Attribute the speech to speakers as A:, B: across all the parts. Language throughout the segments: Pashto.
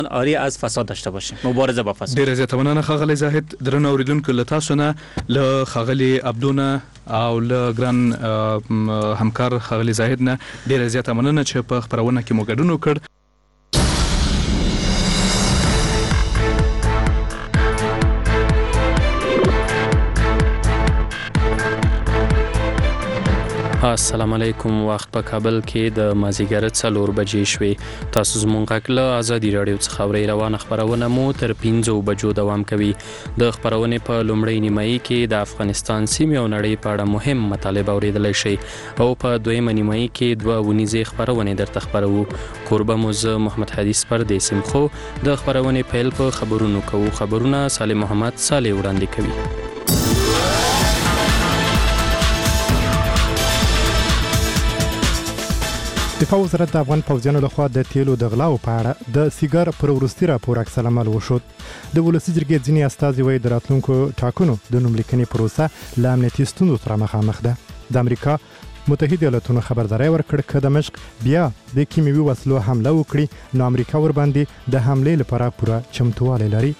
A: آری از فساد داشته باشیم، مبارزه با فساد.
B: ډیره زیاته مننه ښاغلی زاهد. درنو اوریدونکو له تاسو نه له ښاغلي عبدونه او له ګران همکار ښاغلي زاهد نه ډیره زیاته مننه چې په خپرونه کې مو ګډون وکړ.
C: السلام علیکم. وخت په کابل کې د مازیګر 4 بجې شوې. تاسو زموږ غږ له ازادي رادیو څخه اورئ. روانه خبرونه مو تر 5 بجو دوام کوي. د خبرونې په لومړۍ نیمایي کې د افغانستان سیمې او نړۍ په اړه مهم مطالب اوریدلی شئ او په دویمه نیمایي کې 2 ونیزې خبرونه درته خبرو. کوربه مو زه محمد حدیث پردیسم. خو د خبرونې پیل په خبرونو کوو. خبرونه صالح محمد صالح وړاندې کوي.
D: دفاع وزارت د افغان پوځیانو لخوا د تیلو د غلاو په اړه د سیګار پر وروستي راپور عکس العمل وشود. د ولسي جرګې ځینې استازي وایي د راتلونکو ټاکنو د نوملیکنې پروسه له امنیتي ستونزو سره مخامخ ده. د امریکا متحده ایالاتونو خبرداری ورکړ که دمشق بیا د کیمیاوي وسلو حمله وکړي نو امریکا ورباندې د حملې لپاره پوره چمتووالی لري.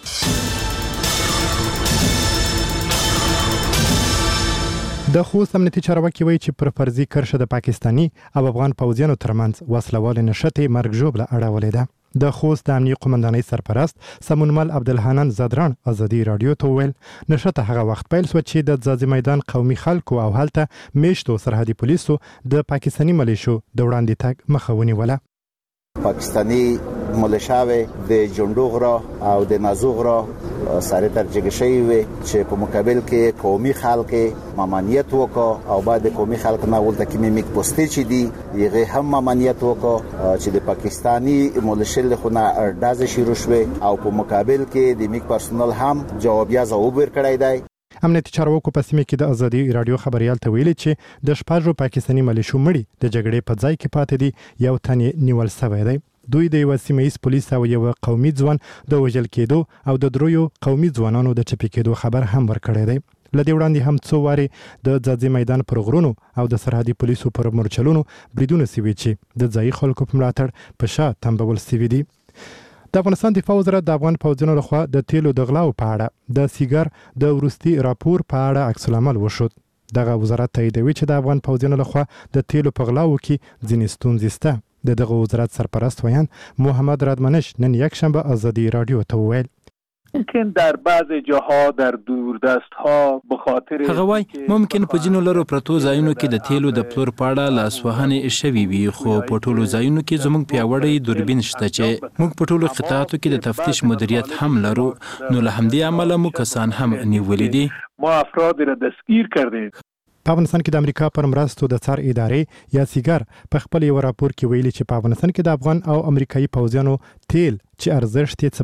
D: د خوست امنیتي چارواکي وایي چې پر فرضي کرښه د پاکستاني او افغان پوځیانو ترمنځ وسلوالې نښتې مرګ ژوبله اړولې ده. د خوست د امنیه قومندانۍ سرپرست سمونمل عبدالحنان زدران ازادي رادیو ته وویل نښته هغه وخت پیل شوه چې د ځاځي میدان قومي خلکو او هلته میشتو سرحدي پولیسو د پاکستاني ملیشو د وړاندې تګ مخه ونیوله.
E: پاکستانی ملیشاوی د جندو غرا او د نازو غرا سره ترجیح شوی وي چې په مقابل کې قومي خلک ممانعت وکړه او بعد قومي خلک نه ولته کې میک پوسټ چي دي یغه هم ممانعت وکړه چې د پاکستانی ملیشل خونه ارداز شروع شوه او په مقابل کې د میک پرسونل هم جوابیا ځواب ورکړی دی.
D: امنیتي چارواکو په سیمه کې د ازادي رادیو خبريال ته ویلي چې د شپږو پاکستاني ملیشو مړي د جګړې په ځای کې پاتې دي، یو تن نیول شوی دی. دوی د یو سیمه‌ایز پولیس او یو قومي ځوان د وژل کېدو او د دریو قومي ځوانانو د چپی کېدو خبر هم ورکړی دی. لدې وړاندې هم څو واري د ځاځي میدان پر غرونو او د سرحدي پولیسو پر مورچلونو بریدونه سوي چې د ځایي خلکو په ملاتړ په شا تنبول سوي دي. د افغانستان دفاع وزارت د افغان پوځیانو لخوا د تیلو د غلاو په اړه د سیګار د وروستي راپور په اړه عکس العمل وشود. دغه وزارت تاییدوي چې د افغان پوځیانو لخوا د تیلو په غلاو کې ځینې ستونزې شته. دغه وزارت سرپرست ویان محمد رادمنش نن یکشنبه ازادی رادیو ته وویل
F: ممکن در بعض جاها در دوردست ها به خاطر
G: هغه وای ممکن په جنو لرو پرتو ځایونو کې د تیلو د پلور پاړه لاسوهنې شوي وي خو په ټولو ځایونو کې زموږ پیاوړی دوربین شته چې موږ په ټولو قطاعاتو کې د تفتیش مدیریت هم لرو نو له همدې امله مو کسان هم نیولې دي.
F: ما افراد را دستگیر کردیم.
D: په افغانستان کې د امریکا پر مرستو د څار ادارې یا سیګار په خپل یو راپور کې ویلي چې په افغانستان کې د افغان او امریکایي پوځیانو تیل چې ارزښت یې څه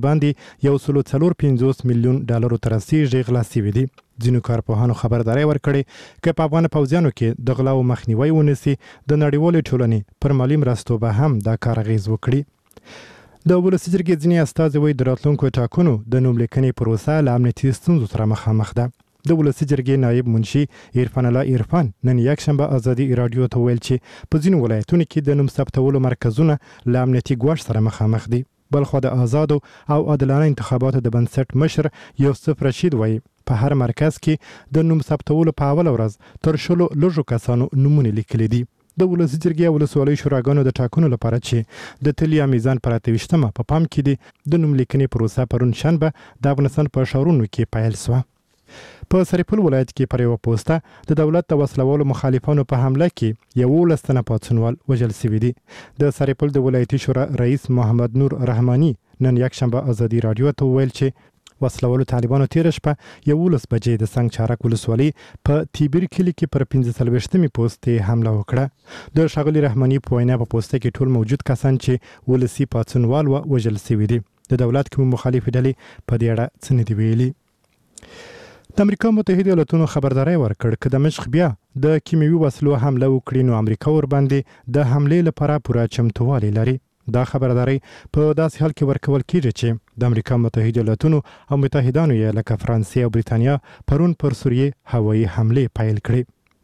D: باندې $1.4 میلیون ته رسیږي غلا شوي دي. ځینو کارپوهانو خبرداری ورکړې که په افغان پوځیانو کې د غلاو مخنیوی ونیسي د نړیوالې ټولنې پر مالي مرستو به هم دا کار اغیز وکړي. د ولسي جرګې ځینې استازي وایي د راتلونکو ټاکنو د نوملیکنې پروسه له امنیتي ستونزو سره مخامخ ده. د ولسي جرګې نایب منشي عرفان الله عرفان نن یکشنبه ازادي رادیو ته ویل چې په ځینو ولایتونو کې د نوم ثبتولو مرکزونه له امنیتي ګواښ سره مخامخ دي. بلخو د آزادو او عادلانه انتخاباتو د بنسټ مشر یوسف رشید وایي په هر مرکز کې د نوم ثبتولو په اول ورځ تر شلو لږو کسانو نومونه لیکلي دي. د ولسي جرګې او ولسوالۍ شوراګانو د ټاکنو لپاره چې د تلیا میزان پر 28مه په پام کې دي د نوم لیکنې پروسه پرون شنبه د افغانستان په ښارونو کې پیل شوه. په سرپل ولایت کې پر یو پوسټه د دولت د وسلوالو مخالفانو په حمله کې 11 تنه پاتسونوال وژل شوي دي. د سرپل د ولایتي شورا رئیس محمد نور رحماني نن یکشنبه ازادي رادیو ته ویل چې وسلوالو طالبانو تیر شپه 11 بجې د سنگ چارک ولسوالۍ په تیبیر کلي کې پر 15مې پوسټ حمله وکړه. د ښاغلي رحماني په وینا په پوسټ کې ټول موجود کسان چې ولسي پاتسونوال وژل شوي دي. د دولت کوم مخالف ډلې په دې اړه څه نه دی ویلي. د امریکا متحده ایالاتونو خبرداری ورکړ که دمشق بیا د کیمیاوي وسلو حمله وکړي نو امریکا ورباندې د حملې لپاره پوره چمتووالی لري. دا خبرداری په داسې حال کې ورکول کیږي چې د امریکا متحده ایالاتونو او متحدانو یې لکه فرانسې او بریتانیا پرون پر سوریې هوایي حملې پیل کړې.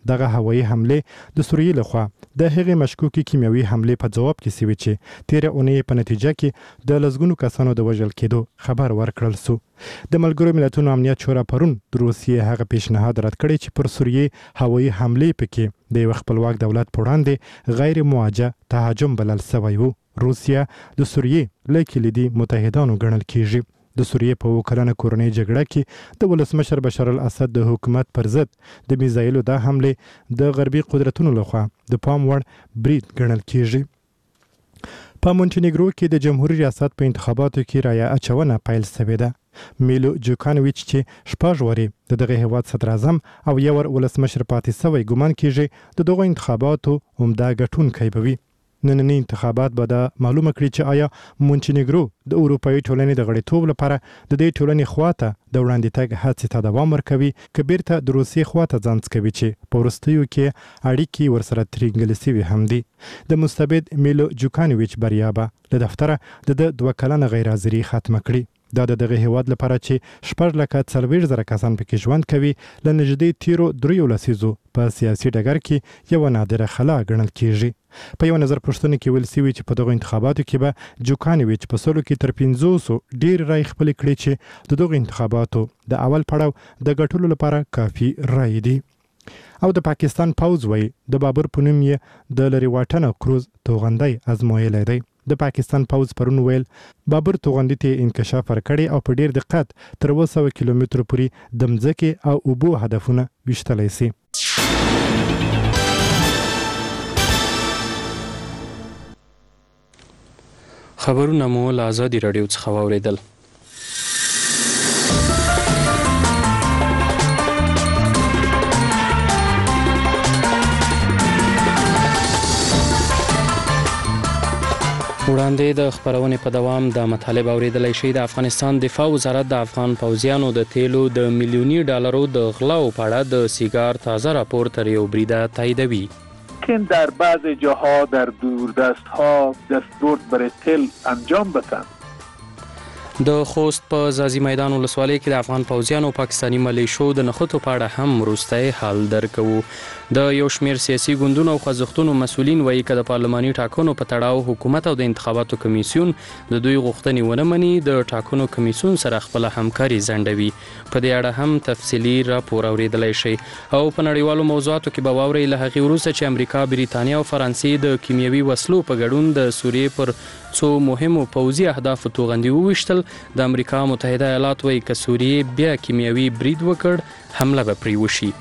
D: دغه هوایي حمله د سوریې لخوا د هغې مشکوکې کیمیاوي حمله په جواب کې سوي چې تیره اونۍ په نتیجه کې د لسګونو کسانو د وژل کېدو خبر ورکړل سو. د ملګرو ملتونو امنیت شورا پرون د روسیې هغه پیشنهاد رد کړی چې پر سوریې هوایي حملې پکې د یو خپلواک دولت په وړاندې غیر موجه تهاجم بلل سوی و. روسیا د سوریې له کلیدي متحدانو ګڼل کیږي. د سوریې په 2 کلنه کورنۍ جګړه کې د ولسمشر بشار الاسد د حکومت پر ضد د میزایلو د حمله د غربي قدرتونو لخوا د پام وړ برید ګڼل کیږي. په مونټینیګرو کې د جمهوریت ریاست په انتخاباتو کې رایه اچونه پیل شوې ده. میلو جوکانویچ چې شپږ وارې د دغه هیواد صدر اعظم او یو ولسمشر پاتې شوی ګمان کیږي د دغه انتخاباتو عمده ګټونکی به وي. نننی انتخابات به دا معلومه کړي چې آیا مونټینیګرو د اروپایي ټولنې د غړیتوب لپاره د دې ټولنې خواته د وړاندې تګ هڅې ته دوام ورکوي که بیرته د روسیې خواته ځان کوي چې په وروستیو کې اړیکې ورسره ترینګلې سوي هم دي. د مستبد میلو جوکانویچ بریا به له دفتره د 2 کلنه غیر حاضري ختمه کړي. دا د دغه هیواد لپاره چې 4,40,000 کسان پکې ژوند کوي له نږدې تیرو 3 لسیزو په سیاسي ډګر کې یو نادره خلا ګڼل کیږي. په یو نظر پوښتنه کې ویل سوي چې په دغه انتخاباتو کې به جوکانویچ په سلو کې تر 500 ډیر رای خپل کړي چې د دغه انتخاباتو د اول پړاو د ګټلو لپاره کافي رای دي. او د پاکستان پوز وای د بابر په نوم یې د لری واټنه کروز توغندی ازمویلی دی. د پاکستان پوز پرون ویل بابر توغندي ته انکشاف ورکړي او په ډیر دقت تر 200 کیلومتر پورې د مځکې او اوبو هدفونه وشتلی سي.
C: خبرونه مو له آزادي راډیو څخه واوریدل. وړاندې د خبرونې په دوام د مطالب اوریدلی شي. د افغانستان دفاع وزارت د افغان پوځیانو د تیلو د میلیوني ډالرو د غلاو په اړه د سیگار تازه راپور تر یو بریده تاییدوي.
F: که در بعض جاها در دوردست‌ها دستبرد برای تل انجام بدن.
C: د خوست په زازي میدان ولسوالۍ کې د افغان پوځیانو پاکستاني ملیشو د نښتو په اړه هم وروستی حال درکوو. د یو شمېر سیاسي ګوندونو او خوځښتونو مسؤلین وایي که د پارلماني ټاکنو په تړاو حکومت او د انتخاباتو کمیسیون د دوی غوښتنې ونه مني د ټاکنو کمیسیون سره خپله همکاري ځنډوي. په دې اړه هم تفصیلي راپور اوریدلی شي. او په نړیوالو موضوعاتو کې به واورئ له هغې وروسته چې امریکا، بریتانیا او فرانسې د کیمیاوي وسلو په ګډون د سوریې پر څو مهمو پوځي اهدافو توغندي وویشتل. د امریکا متحده ایالات وایي که سوریې بیا کیمیاوي برید وکړ حمله به پرې وشي.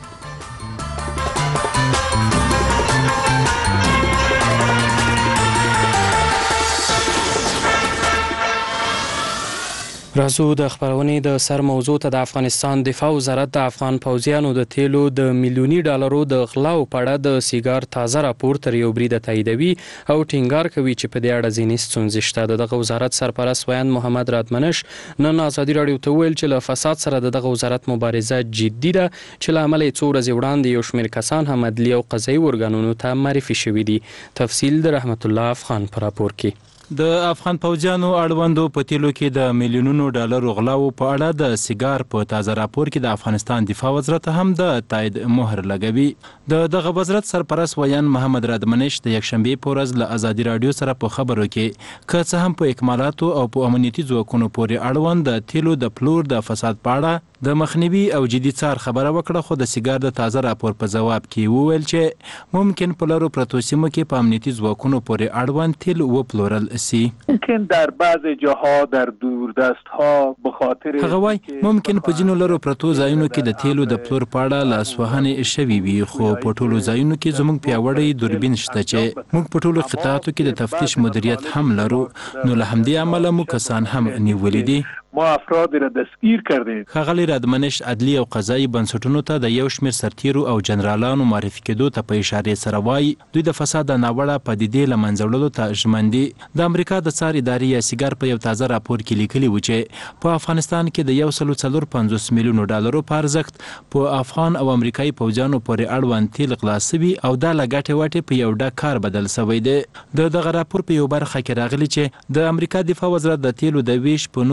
C: راځو د خبرونې د سر موضوع ته. د افغانستان دفاع وزارت د افغان پوځیانو د تیلو د میلیوني ډالرو د غلاو په اړه د سیگار تازه راپور تر یو بریده تاییدوي او ټینګار کوي چې په دې اړه ځینې ستونزې شته. د دغه وزارت سرپرست ویاند محمد رادمنش نن ازادي راډیو ته وویل چې له فساد سره د دغه وزارت مبارزه جدي ده چې له امله یې څو ورځې وړاندې یو شمېر کسان هم عدلي او قضایي ارګانونو ته معرفي شوي دي. تفصیل د رحمت الله افغان په راپور کې.
G: د افغان پوځیانو اړوندو په تیلو کې د میلیونونو ډالرو غلاو په اړه د سیگار په تازه راپور کې د افغانستان دفاع وزارت هم د تایید مهر لګوي. د دغه وزارت سرپرست ویاند محمد رادمنش د یکشنبې په ورځ له ازادي راډیو سره په خبرو کې که څه هم په اکمالاتو او په امنیتي ځواکونو پورې اړوند د تیلو د پلور د فساد په اړه د مخنیوي او جدي څار خبره وکړه، خو د سیگار د تازه راپور په جواب کې وویل چې ممکن په لارو پرتو سیمو کې په امنیتي ځواکونو پورې اړوند تیل وپلورل سي.
F: ممکن در بعض جاها در دوردست‌ها به خاطر
G: هغه وایي ممکن په ځینو لارو پرتو ځایونو کې د تیلو د پلور په اړه لاسوهنې شوي وي، خو په ټولو ځایونو کې زموږ پیاوړی دوربین شته چې موږ په ټولو قطعاتو کې د تفتیش مدیریت هم لرو، نو له همدې امله موږ کسان هم نیولي دي.
F: ما افراد را دستگیر کردیم.
G: ښاغلی رادمنش عدلي او قضایي بنسټونو ته د یو شمېر سرتیرو او جنرالانو معرفي کېدو ته په اشارې سره وایي دوی د فساد د ناوړه پدیدې له منځه وړلو ته ژمن دي. د امریکا د څار ادارې یا سیګار په یو تازه راپور کې لیکلي و چې په افغانستان کې د 1.450 میلیونو ډالرو په ارزښت په افغان او امریکایي پوځیانو پورې اړوند تیل غلا سوي او دا له ګټې وټې په یو ډک کار بدل سوی دی. د دغه راپور په یو برخه کې راغلي چې د امریکا دفاع وزارت د تیلو د ویش په نورو بدیلو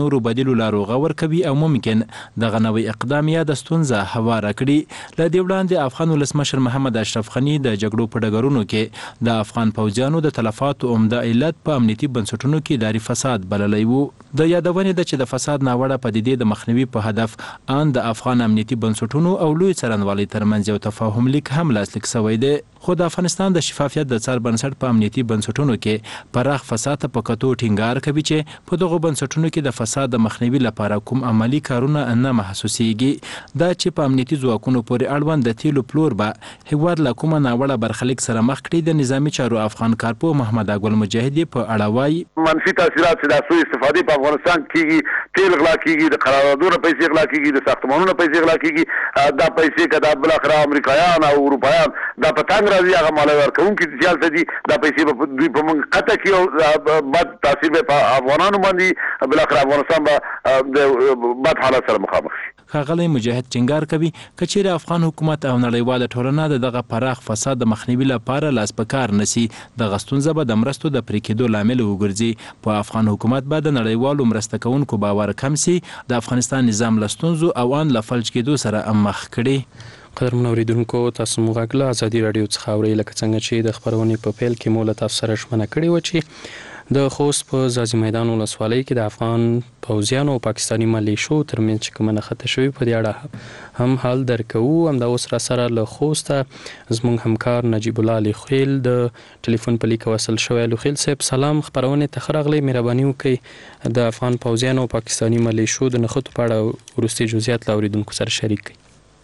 G: تیلو لارو غور کوي او ممکن دغه نوې اقدام یا د ستونزه هواره کړي. له دې وړاندې افغان ولسمشر محمد اشرف غني د جګړو په ډګرونو کې د افغان پوځیانو د تلفاتو عمده علت په امنیتي بنسټونو کې اداري فساد بللی و. د یادونې ده چې د فساد ناوړه پدیدې د مخنیوي په هدف ان د افغان امنیتي بنسټونو او لوی څارنوالۍ ترمنځ یو تفاهم لیک هم لاسلیک شوی دی. خو د افغانستان د شفافیت د څار بنسټ په امنیتي بنسټونو کې پراخ فساد په کتو ټینګار کوي چې په دغه بنسټونو کې د فساد د مخنیوي لپاره کوم عملی کارونه نه محسوسیږي. دا چې په امنیتي ځواکونو پورې اړوند د تیلو پلور به هیواد له کومه ناوړه برخلیک سره مخ کړي. د نظامی چارو افغان کارپو محمد اګل مجاهدی په اړه وایي
H: منفي تاثیرات چې د سوء استفادې په افغانستان کېږي، تیل غلا کېږي، د قراردادونو پیسې غلا کېږي، د ساختمانونو پیسې غلا کېږي. دا پیسې که دا بالاخره امریکایان او اروپایان دا په تنګ راځي هغه مالیه ورکوونکي سیال دي، دا پیسې به دوی په موږ قطع کړي او بد تاثیر به په افغانانو باندې بالاخره افغانستان به د بد حالت سره مخامخ شي.
G: ښاغلی مجاهد ټینګار کوي که چیرې افغان حکومت او نړیواله ټولنه دغه پراخ فساد د مخنیوي لپاره لاس په کار نشي، دغه ستونزه به د مرستو د پرې کېدو لامل وګرځي. په افغان حکومت به د نړیوالو مرسته کوونکو باور کم سي، د افغانستان نظام له ستونزو او ان له فلج کېدو سره مخ کړي.
C: قدرمن اوریدونکو، تاسو مو غږ له ازادي راډیو څخه اورئ. لکه څنګه چې د خبرونې په پیل کې مو له تاسو سره ژمنه کړې وه چې د خوست په ځاځي میدان ولسوالۍ کې د افغان پوځیانو او پاکستاني ملیشو ترمنځ چې کومه نښته شوې په دې اړه هم حال درکوو. همدا اوس راسره له خوسته زموږ همکار نجیب الله لوخیل د ټلیفون په لیک وصل شوی. لوخیل صاحب سلام، خبرونې ته ښه راغلی. مهرباني وکړئ د افغان پوځیانو او پاکستاني ملیشو د نښتو په اړه وروستي جزئیات له اوریدونکو سره شریک کړئ.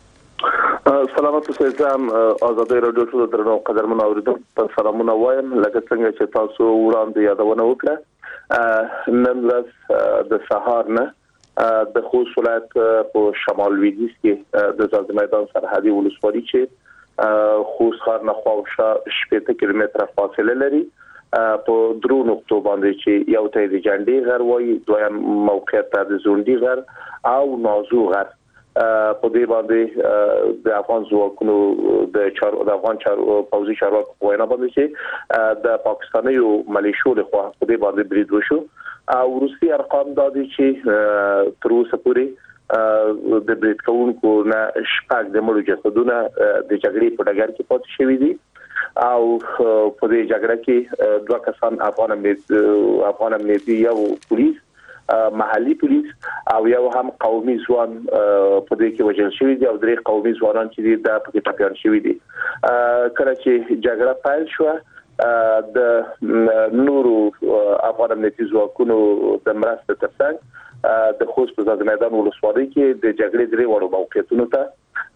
F: سلامات اوسئ. ازادي راډیو ټول درنو قدرمن اوریدونکو ته سلامونه وایم. لکه څنګه چې تاسو وړاندې یادونه وکړه، نن ورځ د سهار نه د خوست ولایت په شمال لویدیځ کې د ځاځي میدان سرحدي ولسوالۍ چې خوست ښار نه خواوشا 70 کیلومتره فاصله لري په درو نقطو باندې چې یو ته د جنډي غر وایي، دویم موقعیت ته د زونډي غر او نازو غر. په دې باندې د افغان ځواکونو د افغان پوځي چارواکو په وینا باندې چې د پاکستاني ملیشو لخوا په دې باندې برید وشو او روسي ارقام دا دي چې تر اوسه پورې د برید کوونکو نه شپږ د مړو جسدونه د جګړې په ډګر کې پاتې شوي دي او په دې جګړه کې دوه کسان افغان امنیتي یو پولیس محلي پولیس او یو هم قومي ځوان په دې کې وژل شوی دي او درې قومي ځوانان چې د پکې ټاپیان شوی دي. کله چې جګړه پیل شو د نورو افغان امنیتي ځواکونو د مرستې ترڅنګ د خوست په ځاځي میدان ولسوالۍ کې د جګړې درې وړو موقعیتونو ته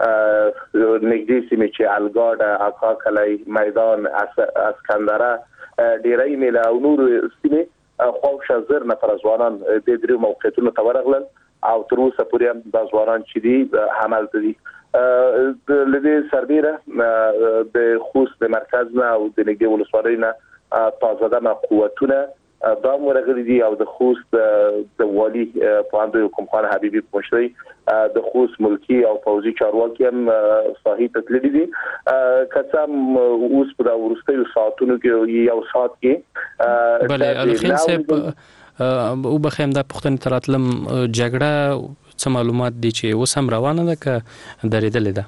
F: نږدې سیمې چې الګاډه، اکا کلی، میدان، اسکندره، ډیرۍ میله او نورو سیمې خواوشا زر نفر ځوانان د درو موقعیتونو ته ورغلل او تر اوسه پورې هم د ځوانان چې دي حملته دي. د لدې سربیره د خوست د مرکز نه او د نږدې ولسوالۍ نه تازه دمه قوتونه دا مرغلي دي او د خوست د والی پاندو کومخان حبیبي پوښتنی د خوست ملکی او پوځي چارواکي هم صحیح تدلیل دي. کڅم اوس په ورستیو ساعتونو کې یو ساعت کې
C: بله الخیل صاحب او بخیم دا پښتنه تراتلم جګړه څه معلومات دي چې اوس هم روانه ده که درېدلې ده؟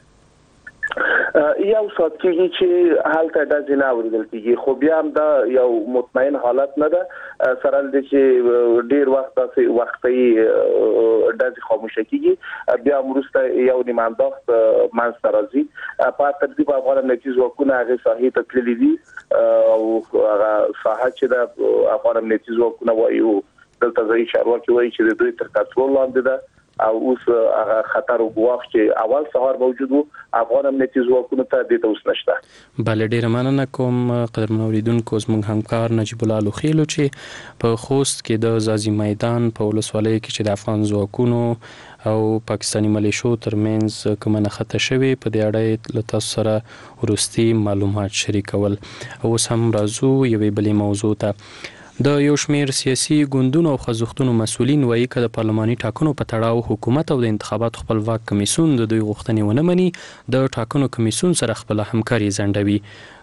F: یو سات کېږي چې حالته د ځینې اوریدل کېږي، خو بیا هم دا یو مطمئن حالت نه ده. سره د چې ډیر وخت داسې وختي د خاموشه کېږي بیا وروسته یو نیمه انداخت منځ راځي. په ترتیب افغان امنیتي ځواکونه هغه صحیح تکلیل دي او هغه ساحه چې د افغان امنیتي ځواکونه وایي دلته ځای چارواکي وایي چې د دوی تر کنټرول لاندې ده او اوس هغه خطر او ګواښ چې اول سهار موجود وو افغان امنیتي ځواکونو ته د اوس نشته.
C: بله ډیره مننه کوم قدرمن اوریدونکو. زموږ همکار نجیب الله لوخیل چې په خوست کې د ځاځي میدان په ولسوالۍ کې چې د افغان ځواکونو او پاکستاني ملیشو ترمنځ کومه نښته شوې په دې اړه له تاسو سره وروستي معلومات شریکول. اوس هم راځو یوې بلې موضوع ته. د یو شمیر سیاسي ګوندونو او خوځښتونو مسؤلین وایي که د پارلماني ټاکنو په تړاو حکومت او د انتخاباتو خپلواک کمیسیون د دوی غوښتنې ونه مني، د ټاکنو کمیسیون سره خپله همکاري ځنډوي.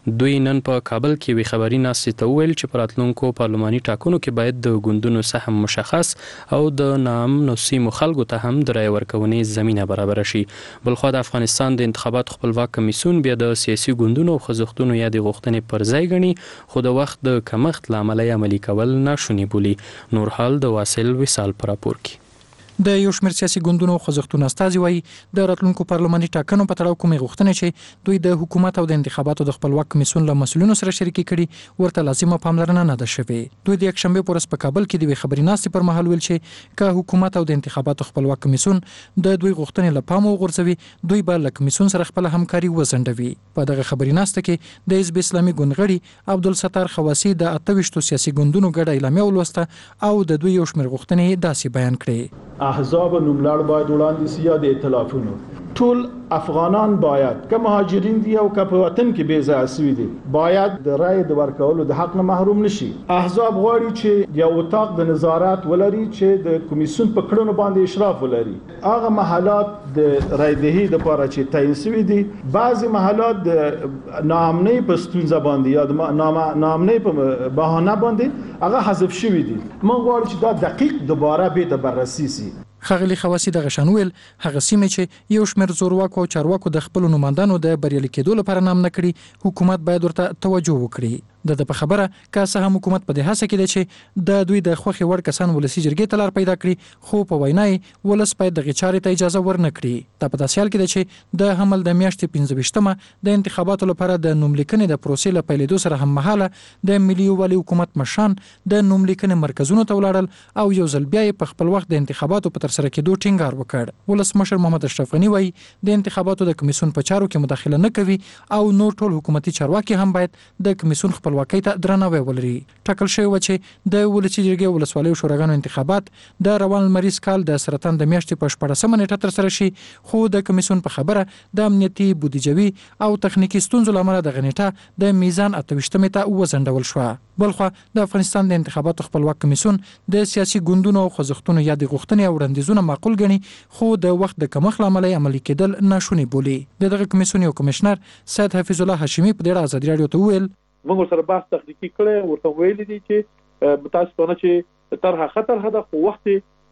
C: دوی نن په کابل کې وی خبري ناستې ته ویل چې پراتلونکو پارلماني ټاکنو کې باید د ګوندونو سهم مشخص او د نامنو سیمو خلکو ته هم د رای ورکونې زمينه برابر شي. بلخو د افغانستان د انتخاباتو خپلواک کمیسیون بیا د سیاسي ګوندونو او خوځښتونو یا د غوښتنې پر ځای غني خو د وخت د کمښت لامل یې عملي کول ناشونی بولي. نور حال د واصل وصال پر راپور کې.
I: د یو شمېر سیاسي ګوندونو او خوځښتونو استازي وایي د راتلونکو پارلماني ټاکنو په تړاو کومې غوښتنې چې دوی د حکومت او د انتخاباتو د خپلواک کمیسیون له مسؤلینو سره شریکي کړي ورته لازمه پاملرنه نه ده شوې. دوی د یکشنبه پر ورځ په کابل کې د یوې خبري ناستې پر مهال ویل چې که حکومت او د انتخاباتو خپلواک کمیسیون د دوی غوښتنې له پامه وغورځوي دوی به له کمیسیون سره خپل همکاري وځنډوي. په دغه خبري ناسته کې د حزب اسلامي ګوند غړي عبدالستار خواسی د 28 سیاسي ګوندونو ګډه اعلامیه ولوسته او د دوی یو شمېر غوښتنې داسې بیان کړې.
J: احزاب نوملړ باید وړاندې سي یا د ائتلافونو ټول افغانان باید که مهاجرین دي او که په وطن کې بې ځایه سوي دي باید د رای د ورکولو د حق نه محروم نشي. احزاب غواړي چې یو اتاق د نظارت ولري چې د کمیسیون په کړنو باندې اشراف ولري. هغه محلات د رای دهي د لپاره چې تعیین شوي دي بعضي محلات د ناامنۍ په ستونزه باندې یا د ناامنۍ په بهانه باندې هغه حذف شوي دي. موږ غواړو چې دا دقیق دوباره به د بررسي سي.
I: خغلی خواسی د غشنویل هغه سیمه چې یو شمېر زورواکو او چارواکو د خپل نوماندانو د بریالي کېدو لپاره نام نه کړي حکومت باید ورته توجه وکړي. د په خبره که څه هم حکومت په دې هڅه کې دی چې د دوی د خوخي وړ کسان ولسی جرګې ته لار پیدا کړي خو په وینای ولس باید د غچارې ته اجازه ورنه کړي. دا په داسې حال کې دی چې د حمل د میاشتې 15مه د انتخاباتو لپاره د نوملیکنې د پروسې له پیلېدو سره هم مهاله د ملي والي حکومت مشران د نوملیکنې مرکزونو ته ولاړل او یو ځل بیا په خپل وخت د انتخاباتو په تر سره کېدو ټینګار وکړ. ولسمشر محمد اشرف غنی وایي د انتخاباتو د کمیسیون په چارو کې مداخله نه کوي او نور ټول حکومتي چارواکي هم باید د کمیسیون خپلواکۍ ته درناوی ولري. ټاکل شوی و چې د ولسی جرګې ولسوالۍ شوراګانو انتخابات د روان لمریز کال د سرطان د میاشتې په 14مه نیټه تر سره شي خو د کمیسیون په خبره د امنیتي بودیجوي او تخنیکی ستونزو لامل د غنیټه د میزان 28مه ته وزندول شو. بلخو د افغانستان د انتخاباتو خپلواک کمیسیون د سیاسي ګوندونو او خوځښتونو یا د غوښتنې او وړاندیزونو معقول ګڼي خو د وخت د کمښت لامل عملي کېدل ناشونی بولي. دغه کمیسیون یو کمشنر سید حفیظ الله هاشمی په ډېر ازادي رادیو ته ویل
K: موږ سره بحث تخنیکی کړی ورته ویل دي چې متاسفانه چې طرحه خطر هدا خو وخت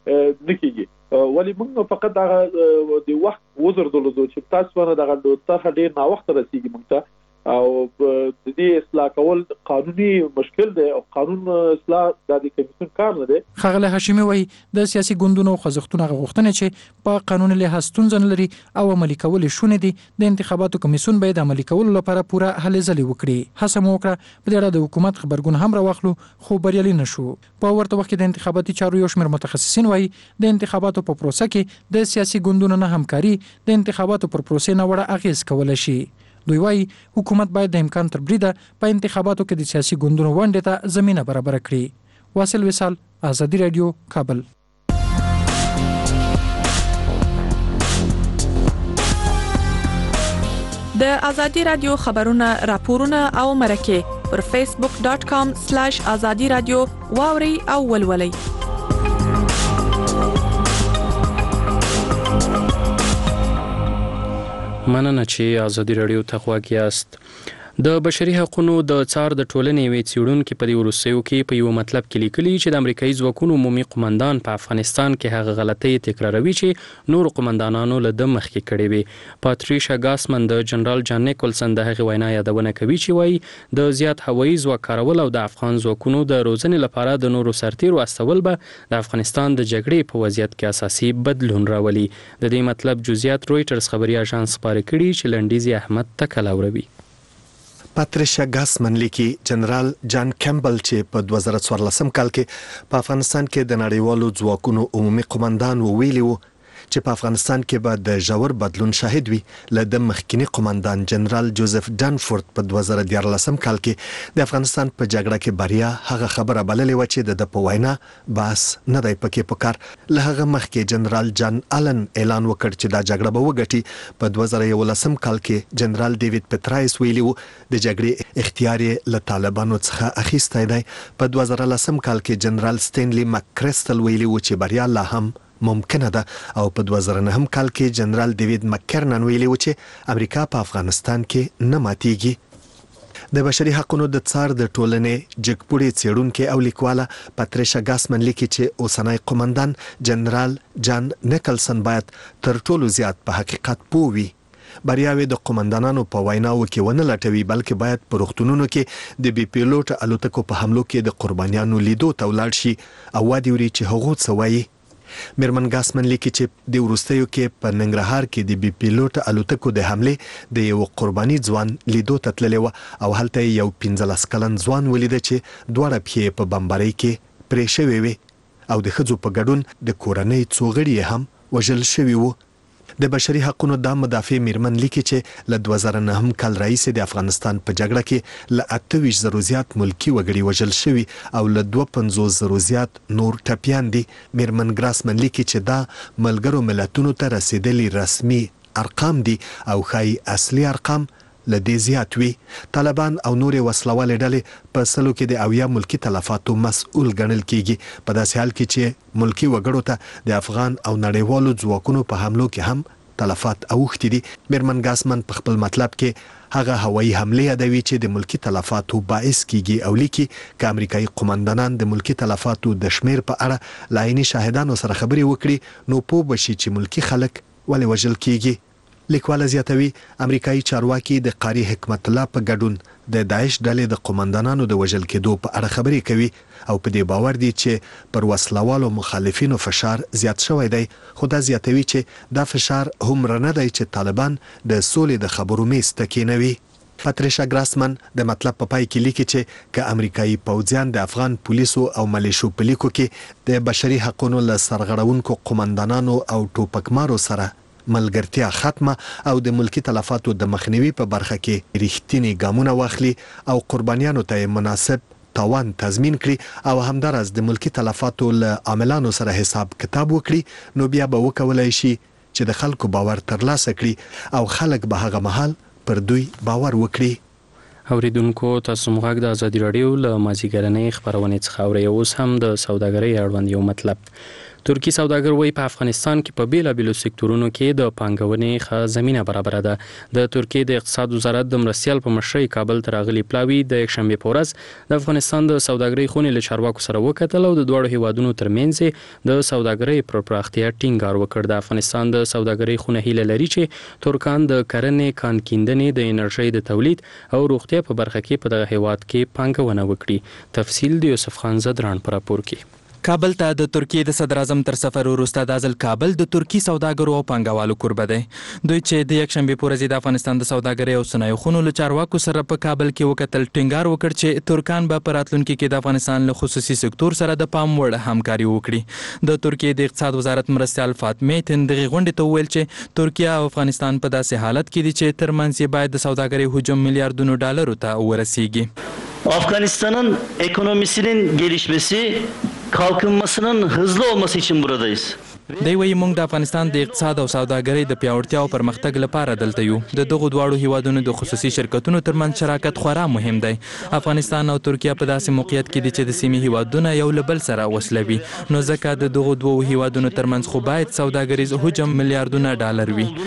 K: نکېږي ولی موږ فقط د وخت وزر دلته چې متاسفانه دغه طرحه ډیر نا وخت رسیدي موږ ته او د دې اصلاح کول قانوني مشکل دی او قانون اصلاح د کمیسیون کار نه دی.
I: خغله هاشمی وایي د سیاسي ګوندونو او خوځښتونو غوښتنې چې په قانوني لحاظ ستونزه لري او عملي کول شونه دي د انتخاباتو کمیسیون باید عملي کول لپاره پوره هلې ځلې وکړي. هڅه مو وکړه په دې اړه د حکومت خبرګون هم راوخلو خو بریالي نشو. په ورته وخت کې د انتخاباتي چارو یو شمېر متخصصین وایي د انتخاباتو په پروسه کې د سیاسي ګوندونو نه همکاري د انتخاباتو پر پروسې نه وړه اغیز کول شي. دوی وايي حکومت باید د امکان تر بریده په انتخاباتو کې د سیاسي ګوندونو ونډې ته زمينه برابر کړي. واصل وصال ازادي رادیو کابل.
L: د ازادي رادیو خبرونه راپورونه او مرکه پر facebook.com/azadi radio واوري او ولولي.
C: مننه چې ازادي رادیو ته غوږ یاست. د بشري حقوقو د څار د ټولنې وی څېړونکو په دې وروستیو کې په یو مطلب کې لیکلي چې د امریکایي ځواکونو عمومي قومندان په افغانستان کې هغه غلطۍ تکراروي چې نور قومندانانو له د مخکې کړې وي. پاتریشا ګاسمن د جنرال جان نیکولسن د هغې وینا یادونه کوي چې وایي د زیات هوایي ځواک کارول او د افغان ځواکونو د روزنې لپاره د نورو سرتیرو استول به د افغانستان د جګړې په وضعیت کې اساسي بدلون راولي. د دې مطلب جزئیات رويټرز خبري اژانس خبري کړي چې لنډیزي احمد تکلاوروي.
M: پاتریشا ګاسمن لیکي جنرال جان کیمبل چې په 2014 کال کې په افغانستان کې د نړیوالو ځواکونو عمومي قومندان ویلي وو چې په افغانستان کې به د ژور بدلون شاهد وي. له د مخکینی قومندان جنرال جوزف ډانفورد په 2014 کال کې د افغانستان په جګړه کې بریا هغه خبره بللې و چې د په وینا بس نه دی پکې پکار. له هغه مخکې جنرال جان آلن اعلان وکړ چې دا جګړه به وګټي. په 2011 کال کې جنرال ډیوډ پټرایس ویلي وو د جګړې اختیار له طالبانو څخه اخیستی دی. په 2010 کال کې جنرال سټینلی مککریسټل ویلي وو چې بریا لا هم ممکنه ده او په 2009 کال کې جنرال ډیوډ مکرنن ویلي و چې امریکا په افغانستان کې نه ماتيږي. د بشري حقوقو د څار د ټولنې جګپوړي څېړونکې او لیکواله پاتریشا ګاسمن لیکي چې اوسنی قومندان جنرال جان نیکلسن باید تر ټولو زیات په حقیقت پوه وي. بریاوې د قومندانانو په ویناو کې ونه لټوي بلکې باید په روغتونونو کې د بي پیلوټ الوتکو په حملو کې د قربانیانو لیدو ته ولاړ شي او وادي وري چې هغه څه وایي. میرمن ګاسمن لیکي چې د وروستیو کې په ننګرهار کې د بي پیلوټ الوتکو د حملې د یو قرباني ځوان لیدو ته تللی و او هلته یو 15 کلن ځوان ولیده چې دواړه پښې په بمبارۍ کې پرې شوې وې او د ښځو په ګډون د کورنۍ څو غړي هم وژل شوي وو. د بشري حقوقو د مدافع میرمن لیکي چې له 2009 کال راهیسې د افغانستان په جګړه کې له 28,000 زیات ملکی وګړي وژل شوي او له 52,000 زیات نور ټپیان دي. میرمن ګاسمن لیکي چې دا ملګرو ملتونو ته رسیدلي رسمي ارقام دي او ښایي اصلي ارقام له دې زیات وي. طالبان او نورې وسلوالې ډلې په سلو کې د اویا ملکی تلفاتو مسؤل ګڼل کیږي په داسې حال کې چې ملکی وګړو ته د افغان او نړیوالو ځواکونو په حملو کې هم تلفات اوښتي دي. میرمن ګاسمن په خپل مطلب کې هغه هوایي حملې یادوي چې د ملکی تلفاتو باعث کیږي او لیکي چې امریکایي قومندانان د ملکی تلفاتو د شمیر په اړه لایني شاهدانو سره خبرې وکړي نو پوه بشي چې ملکی خلک ولې وژل کیږي. لیکواله زیاتوي امریکایي چارواکي د قاری حکمت الله په ګډون د داعش ډلې د قومندانانو د وژل کېدو په اړه خبرې کوي او په دې باور دي چې پر وسلوالو مخالفینو فشار زیات شوی دی. خو دا زیاتوي چې دا فشار هومره نه دی چې طالبان د سولې د خبرو میز ته کېنوي. پاتریشا ګاسمن د مطلب په پای کې لیکي چې که امریکایي پوځیان د افغان پولیسو او ملیشو په لیکو کې د بشري حقوقو له سرغړونکو قومندانانو او ټوپکمارو سره ملګرتیا ختمه او د ملکی تلفاتو د مخنیوي په برخه کې ریښتینی ګامونه واخلي او قربانیانو ته مناسب تاوان تضمین کړي او همدارس د ملکی تلفاتو له عاملانو سره حساب کتاب وکړي نو بیا به وکولای شي چې د خلکو باور ترلاسه کړي او خلک به هغه مهال پر دوی باور وکړي.
C: اوریدونکو تاسو موږ د ازادي رادیو له مازیګرنۍ خبرونه څخه اورئ. اوس هم د سوداګرۍ اړوند یو مطلب. ترکی سوداګر وایي په افغانستان کې په بیلابیلو سکتورونو کې د پانګونې ښه زمینه برابره ده. د ترکیې د اقتصاد وزارت د مرستیال په مشرۍ کابل ته راغلي پلاوي د یکشنبې په ورځ د افغانستان د سوداګرۍ خونې له چارواکو سره وکتل او د دواړو هیوادونو ترمنځ د سوداګرۍ پر پراختیا ټینګار وکړ. د افغانستان د سوداګرۍ خونه هیله لري چې ترکان د کرنې، کان کیندنې، د انرژۍ د تولید او روغتیا په برخه کې په دغه هیواد کې پانګونه وکړي. تفصیل د یوسف خان زدران پر راپور کې.
N: کابل ته د ترکیې د صدر اعظم تر سفر وروسته د ځل کابل د ترکی سوداګرو او پانګوالو کوربه دی. دوی چې د یکشنبې په ورځ د افغانستان د سوداګرۍ او صنایعو خونو له چارواکو سره په کابل کې وکتل ټینګار وکړ چې ترکان به په راتلونکي کې د افغانستان له خصوصي سکتور سره د پام وړ همکاري وکړي. د ترکیې د اقتصاد وزارت مرستیال فاطمه تن دغه غونډې ته وویل چې ترکیه او افغانستان په داسې حالت کې دي چې ترمنځ یې باید د سوداګرۍ حجم میلیاردونو ډالرو ته ورسیږي.
O: Afganistan'ın ekonomisinin gelişmesi, kalkınmasının hızlı olması için buradayız.
N: دی وایي موږ د افغانستان د اقتصاد او سوداګرۍ د پیاوړتیا او پرمختګ لپاره دلته یو. د دغو دواړو هیوادونو د خصوصي شرکتونو ترمنځ شراکت خورا مهم دی. افغانستان او ترکیه په داسې موقعیت کې دي چې د سیمې هیوادونه یو له بل سره وصلوي، نو ځکه د دغو دوو هیوادونو ترمنځ خو باید سوداګریز حجم میلیاردونه ډالر وي.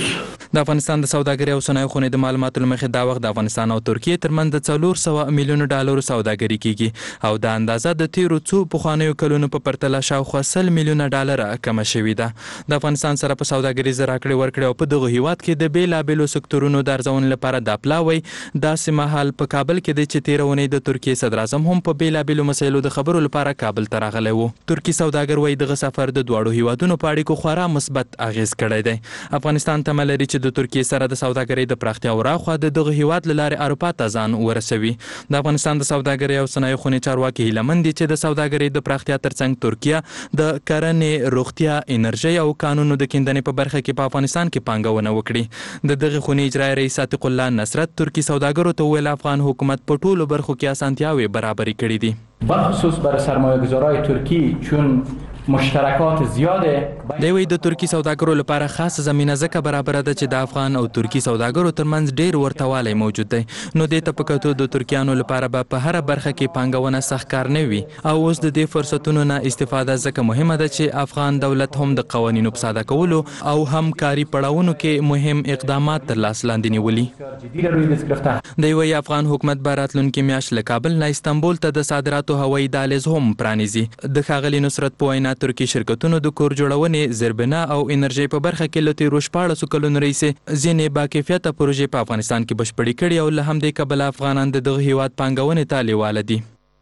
N: د افغانستان د سوداګرۍ او صنایعو خونې د معلوماتو له مخې دا وخت د افغانستان او ترکیې ترمنځ د 400 میلیونو ډالرو سوداګري کیږي او دا اندازه د تیرو څو پخوانیو کلونو په پرتله شاوخوا 100 میلیونه ډالر کمه شوې ده. د افغانستان سره په سوداګریز راکړې ورکړې او په دغه هیواد کې د بیلابیلو سکتورونو د ارزونې لپاره دا پلاوی داسې مهال په کابل کې دی چې تېره اونۍ د ترکیې صدر اعظم هم په بیلابیلو مسایلو د خبرو لپاره کابل ته راغلی و. ترکي سوداګر وایي دغه سفر د دواړو هیوادونو په اړیکو خورا مثبت اغیز کړی دی. افغانستان تمه لري چې د ترکیې سره د سوداګرۍ د پراختیا وراخوا د دغه هیواد له لارې اروپا ته ځان ورسوي. د افغانستان د سوداګرۍ او صنایعو خونې چارواکي هیلهمند دي چې د سوداګرۍ د پراختیا ترڅنګ ترکیه د کرنې، روغتیا، انرژۍ او قانونو د کیندنې په برخه کې په افغانستان کې پانګونه وکړي. د دغه خونې اجرایي رئیس عتیق الله نصرت ترکي سوداګرو ته وویل افغان حکومت په ټولو برخو کې اسانتیاوې برابرې کړې دي.
P: بخصوص برای سرمایه‌گذارای ترکی چون
N: مشترکات زیاده. دوی د ترکی سوداګرو لپاره خاصه زمينه ځکه برابر ده چې د افغان او ترکی سوداګرو ترمنځ ډیر ورتهوالی موجود دی. نو د تپکاتو د ترکیانو لپاره په هر برخه کې پانګونه سخت کار نه وي او اوس د دې فرصتونو نه استفاده ځکه مهمه ده چې افغان دولت هم د قوانینو په ساده کولو او همکاري پړاوونو کې مهم اقدامات تر لاس لاندې نیولي. د وی افغان حکومت براتلونکي میاشت له کابل نه استانبول ته د صادراتو هوایي دهلیز هم پرانیزي. د ښاغلي نصرت په وینا ترکی شرکتونو د کور جوړونې، زیربنا او انرژي په برخه کې له تیرو 14 کلونو راهیسې ځینې باکیفیته پروژې په افغانستان کې بشپړې کړي او له همدې کبله افغانان د دغه هیواد پانګونې ته لیواله دي.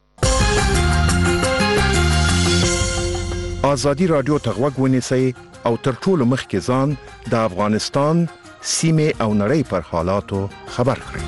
P: ازادي رادیو ته غوږ ونیسئ او تر ټولو مخکې ځان د افغانستان سیمې او نړۍ پر حالاتو خبر کړئ.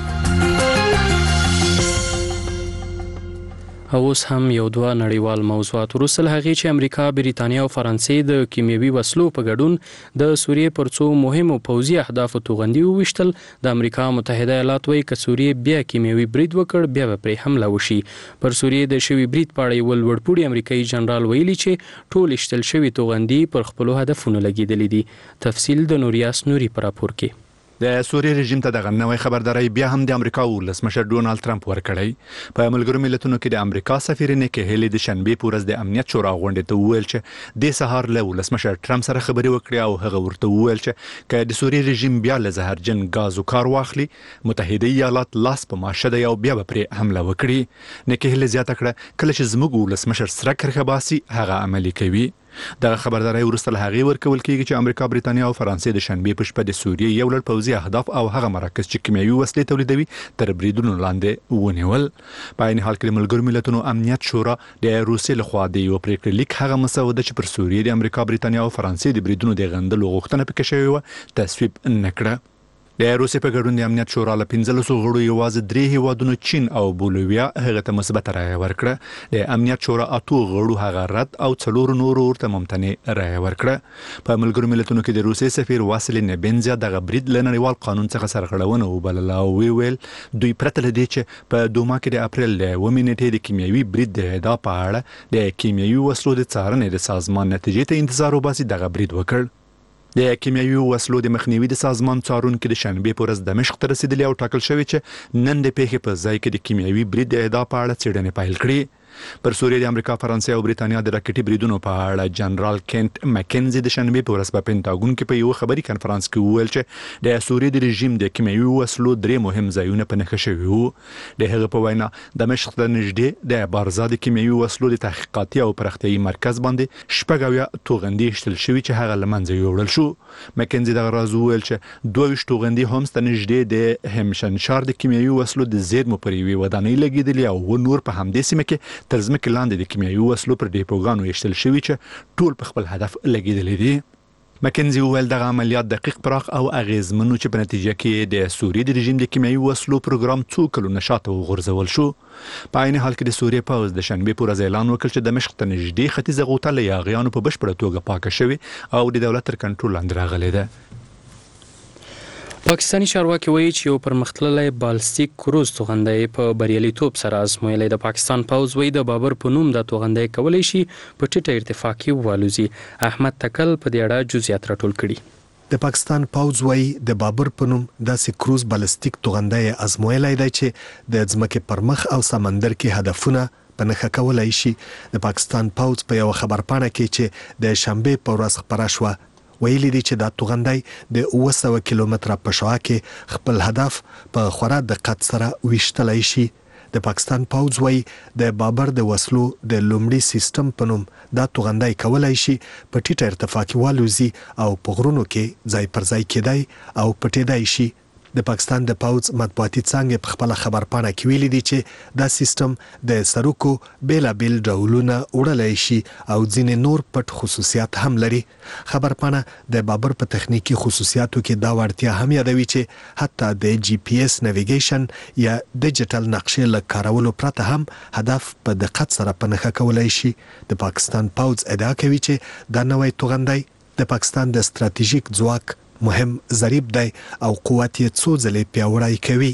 C: اوس هم یو دوه نړیوال موضوعات وروسته له هغې چې امریکا، بریتانیا او فرانسې د کیمیاوي وسلو په ګډون د سوریې پر څو مهمو پوځي اهدافو توغندي وویشتل. د امریکا متحده ایالات وایي که سوریې بیا کیمیاوي برید وکړ بیا به پرې حمله وشي. پر سوریې د شوي برید په اړه یو لوړپوړي امریکایي جنرال ویلي چې ټول ایشتل شوي توغندي پر خپلو هدفونو لګېدلي دي. تفصیل د نوریاس نوري په راپور کې.
Q: د سوریې رژیم ته دغه نوې خبرداري بیا هم د امریکا ولسمشر ډونالد ټرمپ ورکړی. په ملګرو ملتونو کې د امریکا سفیر نیکی هیلی د شنبې په ورځ د امنیت شورا غونډې ته وویل چې د سهار له ولسمشر ټرمپ سره خبرې وکړي او هغه ورته وویل چې که د سوریې رژیم بیا له زهرجن غازو کار واخلي متحده ایالات لاس په ماشه دی او بیا به پرې حمله وکړي. نیکی هیلی زیاته کړه کله چې زموږ ولسمشر سره کرخه باسي هغه عملي کوي. دغه خبرداري وروسته له هغې ورکول کېږي چې امریکا، بریتانیا او فرانسې د شنبې په شپه د سوریې یو لړ پوځي اهداف او هغه مراکز چې کیمیاوي وسلې تولیدوي تر بریدونو لاندې ونیول. په عین حال کې د ملګرو ملتونو امنیت شورا د روسیې لخوا د یو پریکړه لیک هغه مسوده چې پر سوریې د امریکا، بریتانیا او فرانسې د بریدونو د غندلو غوښتنه پکې شوې وه تصویب نه کړه. د روسیې په ګډون د امنیت شورا له 15 غړو یوازې 3 هیوادونو چین او بولیویا هغه ته مثبت رایه ورکړه. د امنیت شورا 8 غړو هغه رد او 4 نور ورته ممتنع رایه ورکړه. په ملګرو ملتونو کې د روسیې سفیر واسیلی نبنزیا دغه برید له نړیوال قانون څخه سرغړونه وبلله او ویل دوی پرته له دې چې په دوما کې د اپریل له 1 نیټې د کیمیاوي برید د ادعا په اړه د کیمیاوي وسلو د څارنې د سازمان نتیجې ته انتظار وباسي دغه برید وکړ. د کیمیاوي وسلو د مخنیوي د سازمان څارونکو د شنبې په ورځ دمشق ته رسیدلی او ټاکل شوی چې نن د پیښې په ځای کې د کیمیاوي برید د ادعا په اړه څېړنې پیل کړي. پر سوریې د امریکا، فرانسې او بریتانیا د راکټي بریدونو په اړه جنرال کینټ مکنزي د شنبې په ورځ په پینټاګون کې په یو خبري کانفرنس کې وویل چې د سوریې د رژیم د کیمیاوي وسلو 3 مهم ځایونه په نښه شوي وو. د هغه په وینا دمشق ته نږدې د بارزا د کیمیاوي وسلو د تحقیقاتي او پراختیايي مرکز باندې شپږ توغندي ایشتل شوي چې هغه له منځه یوړل شو. مکنزي دغه راز وویل چې 22 توغندي هم ست نږدې د همشنشار د کیمیاوي وسلو د زیرمو پر یوې ودانۍ لګېدلې او نور په همدې سیمه کې تر ځمکې لاندې د کیمیاوي وسلو پر ډیپوګانو ایشتل شوي چې ټول په خپل هدف لګېدلي دي. مکنزي وویل دغه عملیات دقیق، پراخ او اغیزمنو چې په نتیجه کې د سوریې د رژیم د کیمیاوي وسلو پروګرام څو کلونه شاته وغورځول شو. په عین حال کې د سوریې پوځ د شنبې په ورځ اعلان وکړ چې دمشق ته نږدې ختیځه غوټه له یاغیانو په بشپړه توګه پاکه شوې او د دولت تر کنټرول لاندې راغلې ده.
C: پاکستاني چارواکي وایي چې یو پرمختللی بالستیک کروز توغندی په بریالیتوب سره ازمویلی. د پاکستان پوځ وایي د بابر په نوم دا توغندی کولی شي په ټیټه ارتفاع کې والوزي. احمد تکل په دې اړه جزئیات راټول کړي.
M: د پاکستان پوځ وایي د بابر په نوم داسې کروز بالستیک توغندی ازمویلی دی چې د ځمکې پر مخ او سمندر کې هدفونه په نښه کولی شي. د پاکستان پوځ په یو خبرپاڼه کې چې د شنبې په ورځ خپره شوه ویلي دي چې دا توغندی د 900 کیلومتره په شاوخوا کې خپل هدف په خورا دقت سره ویشتلی شي. د پاکستان پوځ وایي د بابر د وسلو د لومړي سیستم په نوم دا توغندی کولی شي په ټیټه ارتفاع کې والوزي او په غرونو کې ځای پر ځای کېدای او پټېدای شي. د پاکستان د پوځ مطبوعاتي څانګې په خپل خبرپاڼه کې ویلي دي چې دا سیستم د سرکو بیلابیل ډولونه وړلی شي او ځینې نور پټ خصوصیات هم لري. خبرپاڼه د بابر په تخنیکی خصوصیاتو کې دا وړتیا هم یادوي چې حتی د جی پی ایس نیویګیشن یا ډیجیټل نقشې له کارولو پرته هم هدف په دقت سره په نښه کولی شي. د پاکستان پوځ ادعا کوي چې دا نوی توغندی د پاکستان د ستراتیژیک ځواک مهم ضریب دی او قوت یې څو ځلې پیاوړی کوي.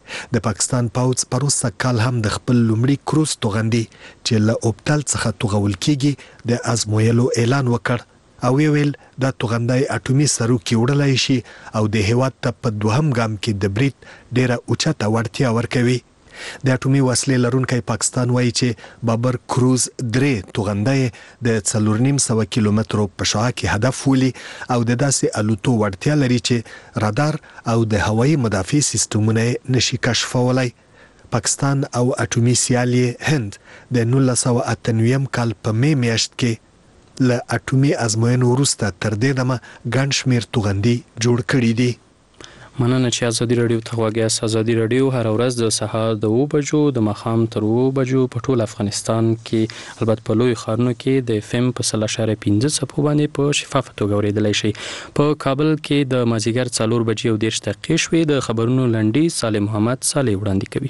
M: د پاکستان پوځ پروسه کال هم د خپل لومړي کروز توغندي چې له اوبتل څخه توغول کیږي د ازمویلو اعلان وکړ او ویل دا توغندای اټومي سروکي وړلای شي او د هیواد ته په دوهم ګام کې د برید ډیره اوچته وړتیا ورکوي. د اټومي وسلې لرونکي پاکستان وایي چې بابر کروز 3 توغندای د 4.5 کیلومترو په شعاع کې هدف ولي او د داسې الوتو وړتیا لري چې رادار او د هوایي مدافع سیستمونه نشي کشفولای. پاکستان او اټومي سیالي هند د 1998 کال په می میاشت کې له اټومي ازموینو وروسته تر دې دمه ګڼ شمېر توغندي جوړ کړي دي.
C: مننه چې ازادي رادیو ته غواګیاست. ازادي رادیو هر ورځ د سهار د 2 بجو د ماښام تر 2 بجو په ټول افغانستان کې البته په لوی ښارونو کې د FM په 0.15 څپو باندې په شفافه توګه اوریدلای شي. په کابل کې د مازیګر 4 بجې او 10 دقیقې شوې. د خبرونو لنډي صالح محمد صالح وړاندې کوي.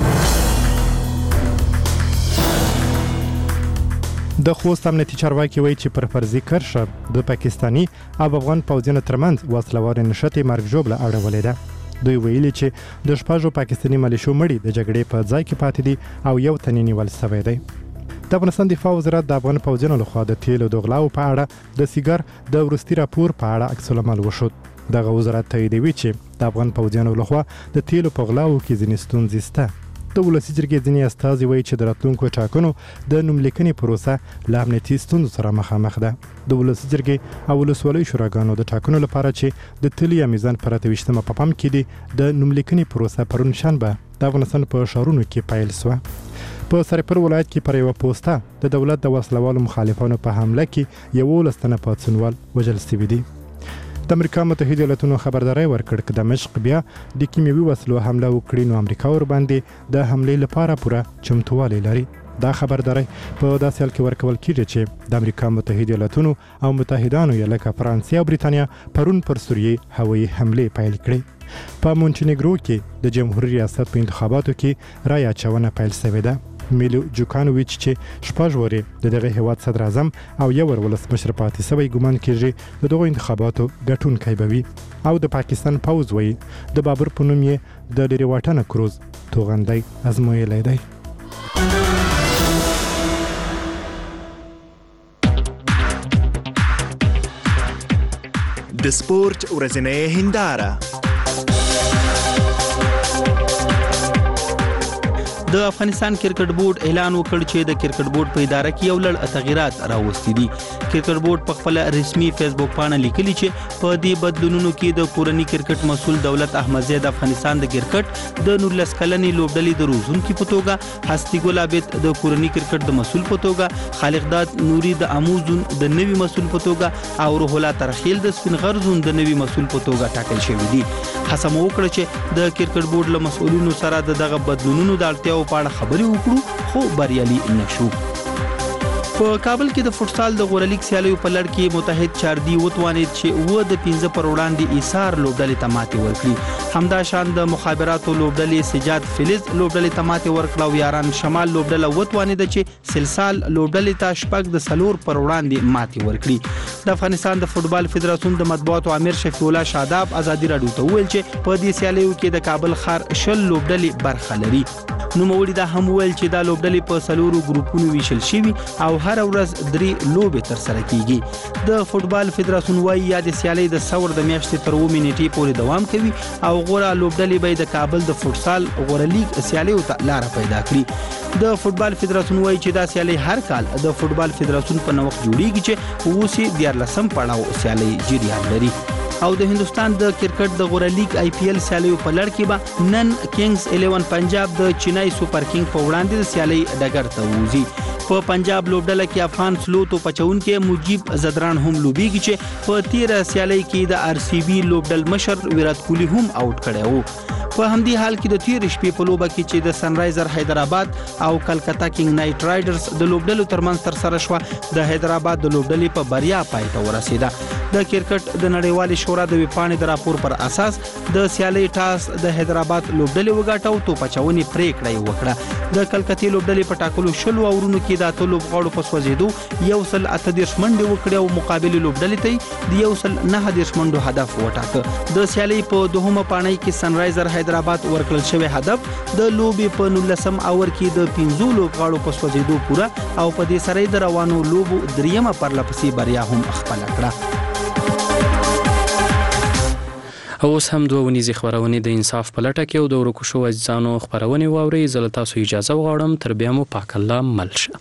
D: د خوست امنیتي چارواکي وایي چې پر فرضي کرښه د پاکستاني او افغان پوځیانو ترمنځ وسلوارې نښتې مرګ ژوبله اړولې ده. دوی ویلي چې د شپږو پاکستاني ملیشو مړي د جګړې په ځای کې پاتې دي او یو تن نیول شوی دی. د افغانستان دفاع وزارت د افغان پوځیانو لخوا د تیلو د غلاو په اړه د سیګار د وروستي راپور په اړه عکس العمل وشود. دغه وزارت تاییدوي چې د افغان پوځیانو لخوا د تیلو په غلاو کې ځینې ستونزې شته. د ولسي جرګې ځینې استازي وایي چې د راتلونکو ټاکنو د نوملیکنې پروسه له امنیتي ستونزو سره مخامخ ده. د ولسي جرګې او ولسوالیو شوراګانو د ټاکنو لپاره چې د تلیا میزان پر 28مه په پام کې دي د نوملیکنې پروسه پرون شنبه د افغانستان په ښارونو کې پیل شوه. په سرپل ولایت کې پر یوه پوسټه د دولت د وسلوالو مخالفانو په حمله کې 11 تنه پاڅونوال وژل شوي دي. د امریکا متحده ایالاتونو خبرداري ورکړ چې دمشق بیا د کیمیاوي وسلو حمله وکړي نو امریکا ور باندې د حملې لپاره پوره چمتووالی لري. دا خبرداري په داسې حال کې ورکول کیږي چې د امریکا متحده ایالاتونو او متحدانو یې لکه فرانسې او بریتانیا پرون پر سوریې هوایي حملې پیل کړې. په مونټینیګرو کې د جمهوریت ریاست په انتخاباتو کې رای اچونه پیل شوې ده. میلو جوکانوویچ چې شپږ ورې د دغه هیواد صدر اعظم او یو ولسمشر پاتې شوی ګمان کیږي د دغو انتخاباتو ګټونکی به وي. او د پاکستان پوځ وایي د بابر په نوم یې د لرې واټنه کروز توغندی ازمویلی دی.
R: د سپورت ورځنۍ هنداره.
S: د افغانستان کرکټ بورډ اعلان وکړ چې د کرکټ بورډ په اداره کې یو لړ تغیرات راوستي دي. کرکټ بورډ په خپل رسمي فیسبوک باندې لیکلي چې په دې بدلونونو کې د کورني کرکټ مسول دولت احمدزی د افغانستان د کرکټ د 19 کلنې لوبډلې د روزونکو په توګه، هستی ګل عابد د کورني کرکټ د مسول په توګه، خالق داد نوري د اموزون د نوي مسول په توګه او روح الله ترخیل د سپین غرزون د نوي مسول په توګه ټاکل شوی دي. هڅه مو وکړه چې د کرکټ بورډ له مسؤلینو سره دغه بدلونونو د اړتیاو په اړه خبرې وکړو خو بریالي نشو. په کابل کې د فوټسال د غورلیګ سیالیو په لړ کې متحد چاردي وتوانید چې و د 15 پر وړاندې ایثار لوبډلې ته ماتې ورکړي. همدا شان د مخابراتو لوبډلې سجاد فلز لوبډلې ته ماتې ورکړه او یاران شمال لوبډله وتوانید چې سلسال لوبډلې ته شپږ د سلور پر وړاندې ماتې ورکړي. د افغانستان د فوټبال فدراسیون د مطبوعاتو امیر شفیع الله شاداب ازادي رادیو ته وویل چې په دې سیالیو کې د کابل ښار 20 لوبډلې برخه لري. نوموړي دا هم ویل چې دا لوبډلې په سلورو ګروپونو ویشل شوي او هر ورځ 3 لوبې ترسره کیږي. د فوټبال فدراسیون وايي یا د سیالۍ د ثور د میاشتې تر 2 نیټې پورې دوام کوي او غوړه لوبډلې به د کابل د فوټسال غورلیګ سیالیو ته لار پیدا کړي. د فوټبال فدراسیون وايي چې دا سیالۍ هر کال د فوټبال فدراسیون په نوښت جوړیږي چې اوس یې 14 پړاو سیالۍ جریان لري. او د هندستان د کرکټ د غورلیګ آی پی ایل سیالیو په لړ کې به نن کینګز 11 پنجاب د چینای سوپر کینګ په وړاندې د سیالۍ ډګر ته وځي. په پنجاب لوبډله کې افغان سلوتو پچون کې مجيب زدران هم لوبيږي چې په 13 سیالۍ کې د آر سی بي لوبډل مشر ویرات کوهلی هم آوټ کړی وو. په همدې حال کې د 13 شپې په لوبه کې چې د سنرایزر حیدرآباد او کلکتا کینګ نایټ رایډرز د لوبډلو ترمنځ تر سره شو، د حیدرآباد د لوبډلې په بریا پای ته ورسیده. د کرکټ د نړیوالې شورا د ویبپاڼې د راپور پر اساس د سیالي ټاس د حیدرآباد لوبډلې وګټو تو پچاونی پریکړه یې وکړه د کلکتې لوبډلې په ټاکلو شلو اورونو کې د اتلو غاړو په سوځېدو 138 منډې وکړې او مقابل لوبډلې ته د 109 منډو هدف وټاکه د سیالي په دوهمه پاڼۍ کې سنرایزر حیدرآباد ورکړل شوی هدف د لوبې په 19 اور کې د 15 لوبغاړو په سوځېدو پوره او په دې سره د روانو لوبو دریمه پرلپسې بریا هم خپل کړه.
C: اوس هم دوه ونیزې خبرونه د انصاف په لټه کې او د ورکو شو اجزانو خبرونه واوري. زه له تاسو اجازه وغواړم تر بیا مو پاک الله ملشه.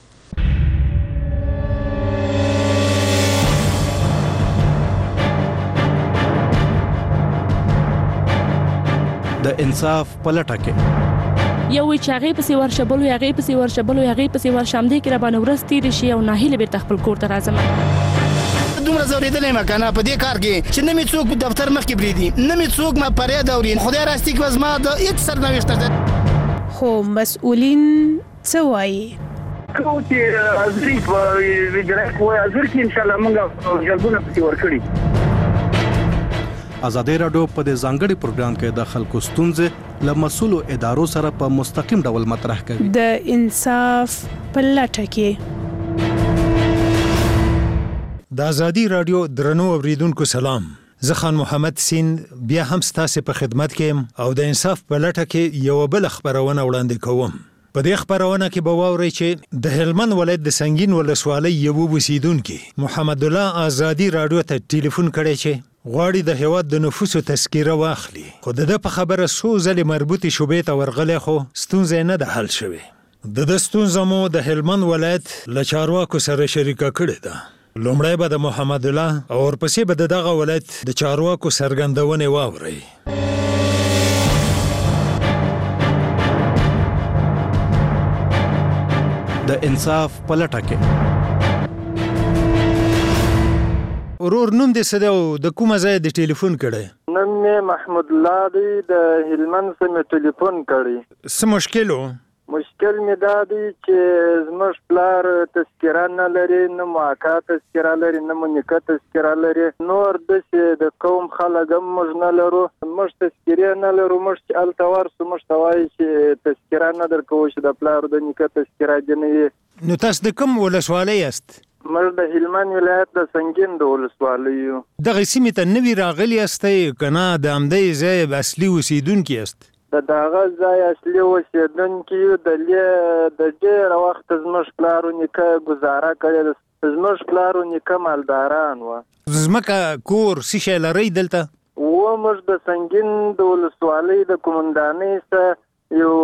S: د انصاف په لټه کې
T: یو چې هغه پسې ورشبلو هغه پسې ورشبلو هغه پسې ورشم دې کې را باندې ورستي رشي او ناهیله به خپل کور ته راځم.
U: دومره زوریدلې مکنه په دې کار کې چې نه می څوک دفتر مخ کې بریدي نه می څوک ما پرې دورین خدای راستي کې وزما د هیڅ سرنوشت ده.
V: خو مسؤلین څه وایي؟
U: کو چې ازري ویډرک وای ازر کې ان شاء الله موږ جلبونه پتی ورکړي.
S: ازادي رادیو په دې ځانګړي پروګرام کې د خلکو ستونزې له مسؤلو ادارو سره په مستقیم ډول مطرح کوي.
V: د انصاف په لټه کې
W: د ازادي رادیو درنو اوریدونکو سلام. زه خان محمد سین بیا هم ستاسو په خدمت کې او د انصاف په لټه کې یو بل خبرونه وړاندې کوم. په دې خبرونه کې به واورئ چې د هلمند ولایت د سنگین ولسوالۍ یو اوسیدونکو محمد الله ازادي رادیو ته ټلیفون کړی چې غواړي د هیواد د نفوسو تذکره واخلي، خو د په خبره سو ځلې مربوطې شوبې ته ورغلی خو ستونزه نه ده حل شوې. د ستونزه مو د هلمند ولایت له چارواکو سره شریکه کړې ده. لومړی به د محمد الله او ورپسې به دغه ولایت د چارواکو څرګندونې واورئ.
S: د انصاف په لټه کې
W: ورور نوم دې څه دی او د کومه ځای د ټلیفون کړی؟
X: نوم مې محمود الله دی، د هلمند څخه مې ټلیفون کړی.
W: څه مشکل و؟
X: مشکل مې دا دی چې زموږ پلار تذکره نه لري، نه مو اکا تذکره لري، نه مو نیکه تذکره لري، نور داسې د قوم خلک هم موږ نه لرو. موږ تذکرې نه لرو. موږ چې هلته ورسو موږ ته وایي چې تذکره نه درکوو چې د پلار د نیکه تذکره دې نه وي.
W: نو تاسو د کوم ولسوالۍ یاست؟
X: موږ د هلمند ولایت د سنگین د ولسوالۍ یو.
W: دغه سیمې ته نوي راغلي یاستئ که نه د همدې ځای اصلي اوسیدونکي یاست؟
X: د دغه ځای اصلي اوسیدونکي یو. د ډېره وخته زموږ پلار و نیکه ګزاره کړې ده. زموږ پلار و نیکه مالداران وه.
W: ځمکه کور څه شی لرئ دلته؟
X: موږ د سنگین د ولسوالۍ د قومندانۍ څخه یو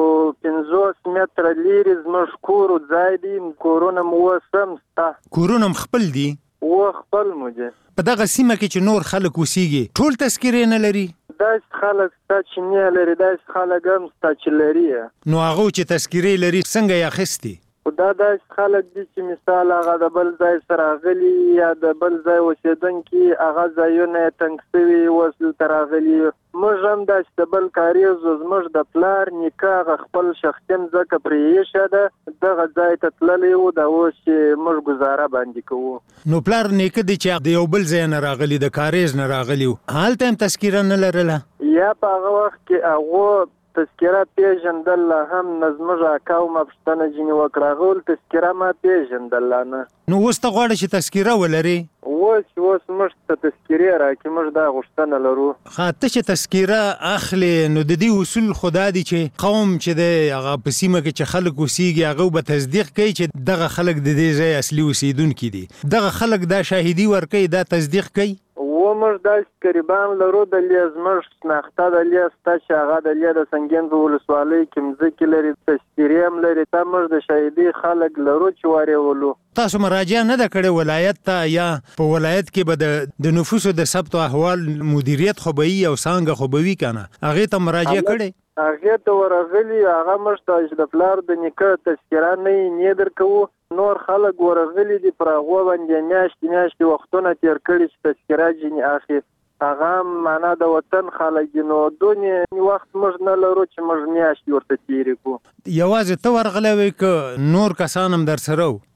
X: 50 متره لرې زموږ کور و ځای دی. کورونه مو اوس هم شته.
W: کورونه م خپل دي؟
X: خپل مو دي.
W: په دغه سیمه کې چې نور خلک اوسیږي ټول تذکرې نه لري؟
X: داسې خلک شته چې نه لري، داسې خلک هم شته چې لري.
W: نو هغه چې تذکرې لري څنګه یې اخیستي؟
X: خو دا داسې خلک دي چې مثال هغه د بل ځای سره راغلي یا د بل ځای اوسېدونکي هغه ځایونه یې تنګ شوي اوس دلته راغلي. موږ هم داسې د بل کاریز زموږ د پلار نیکه هغه خپل شخصي مځکه پرې ایښې ده، دغه ځای ته تللی و. دا اوس چې موږ ګزاره باندې کوو.
W: نو پلار نیکه دی چې د یو بل ځای نه راغلي، د کاریز نه راغلي و، هلته هم تذکره نه لرله؟
X: یا په هغه وخت کې هغو تذکره پیژندل هم نه. زموږ اکا و ما پوښتنه ځینې وکړه، هغه ویل تذکره ما پیژندل نه.
W: نو اوس ته غواړې چې تذکره ولرې؟
X: اوس موږ ته تذکرې راکړي، موږ دا غوښتنه لرو.
W: ته چې تذکره اخلي نو د دې اصول خو دا دي چې قوم چې دی هغه په سیمه کې چې خلک اوسیږي هغه به تصدیق کوي چې دغه خلک د دې ځای اصلي اوسیدونکي دي. دغه خلک دا شاهدي ورکوي، دا تصدیق کوي.
X: موږ داسې قریبان لرو د زموږ شناخته د شته چې هغه د د سنگین په ولسوالۍ کې مځکې لري، تذکرې هم لري. دا موږ د شاهدي خلک لرو چې ورولو.
W: تاسو مراجعه نه ده کړې ولایت ته؟ یا په ولایت کې به د نفوسو د ثبت احوال مدیریت خو به وي او څانګه خو به وي که نه، هغې ته مراجعه کړې؟
X: هغې ته ورغلي، هغه موږ ته چې د پلار د نیکه تذکره نه درکوو. نور خلک ورغلي دي، پر هغو باندې میاشتې وختونه تېر کړي چې تذکره ځینې اخلي. هغه هم معنا د وطن خلک دي. نو دونې وخت موږ نه لرو چې موږ میاشتې ورته تېرې کړو.
W: یوازې ته ورغلی وې که نور کسان هم در سره و؟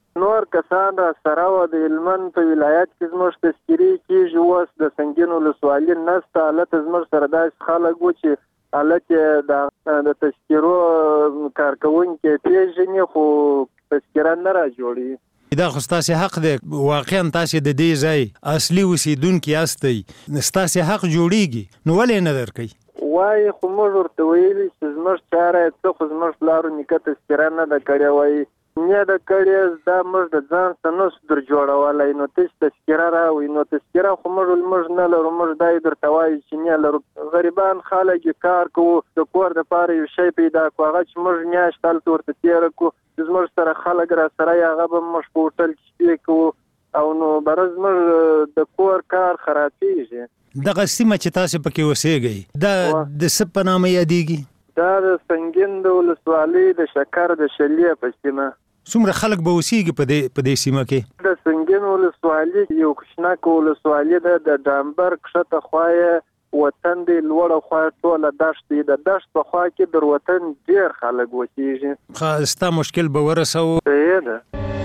X: نور کسان را سره و د هلمند په ولایت کې زموږ تذکیرې کېږي. اوس د سنګین ولسوالي نسته هلته زموږ سره داسې خلک و چې هلته د تذکیرو کارکوونکي پېژني خو تذکیره نه را جوړي.
W: دا خو ستاسې حق دی، واقعا تاسې د دې ځای اصلي اوسیدونکي یاستئ، ستاسې حق جوړیږي نو ولې نه درکوي؟
X: وایي خو موږ ورته ویلي چې زموږ چاره یې څه خو زموږ پلارو نیکه تذکیره نه ده کړې، وایي نه ده کړې، دا موږ د ځان څه نسو در جوړولی، نو تاسې تذکیره راوړئ. نو تذکیره خو موږ نه لرو، موږ دا یې درته وایو چې نه لرو. غریبان خلک یې کار کوو، د کور دپاره یو شی پیدا کړو، هغه چې موږ میاشت هلته ورته تېره کړو، زموږ سره خلک را سره هغه به موږ په هوټل کې شپې کوو او نو بره زموږ د کور کار خرابېږي.
W: دغه سیمه چې تاسې پکې اوسېږئ دا د څه په نامه یادېږي؟
X: دا د سنګین د ولسوالۍ د شکر د شلیې په سیمه.
W: څومره خلک به اوسېږي په دې سیمه کې؟
X: د سنګین ولسوالي یو کوچنکه ولسوالي ده، د ډامبر کښته خوا یې وطن دی، لوړه خوا ټوله دشت دی، د دشت په خوا کې در وطن ډېر خلک اوسېږي.
W: ستا مشکل به ورسوو.
X: صحیح ده.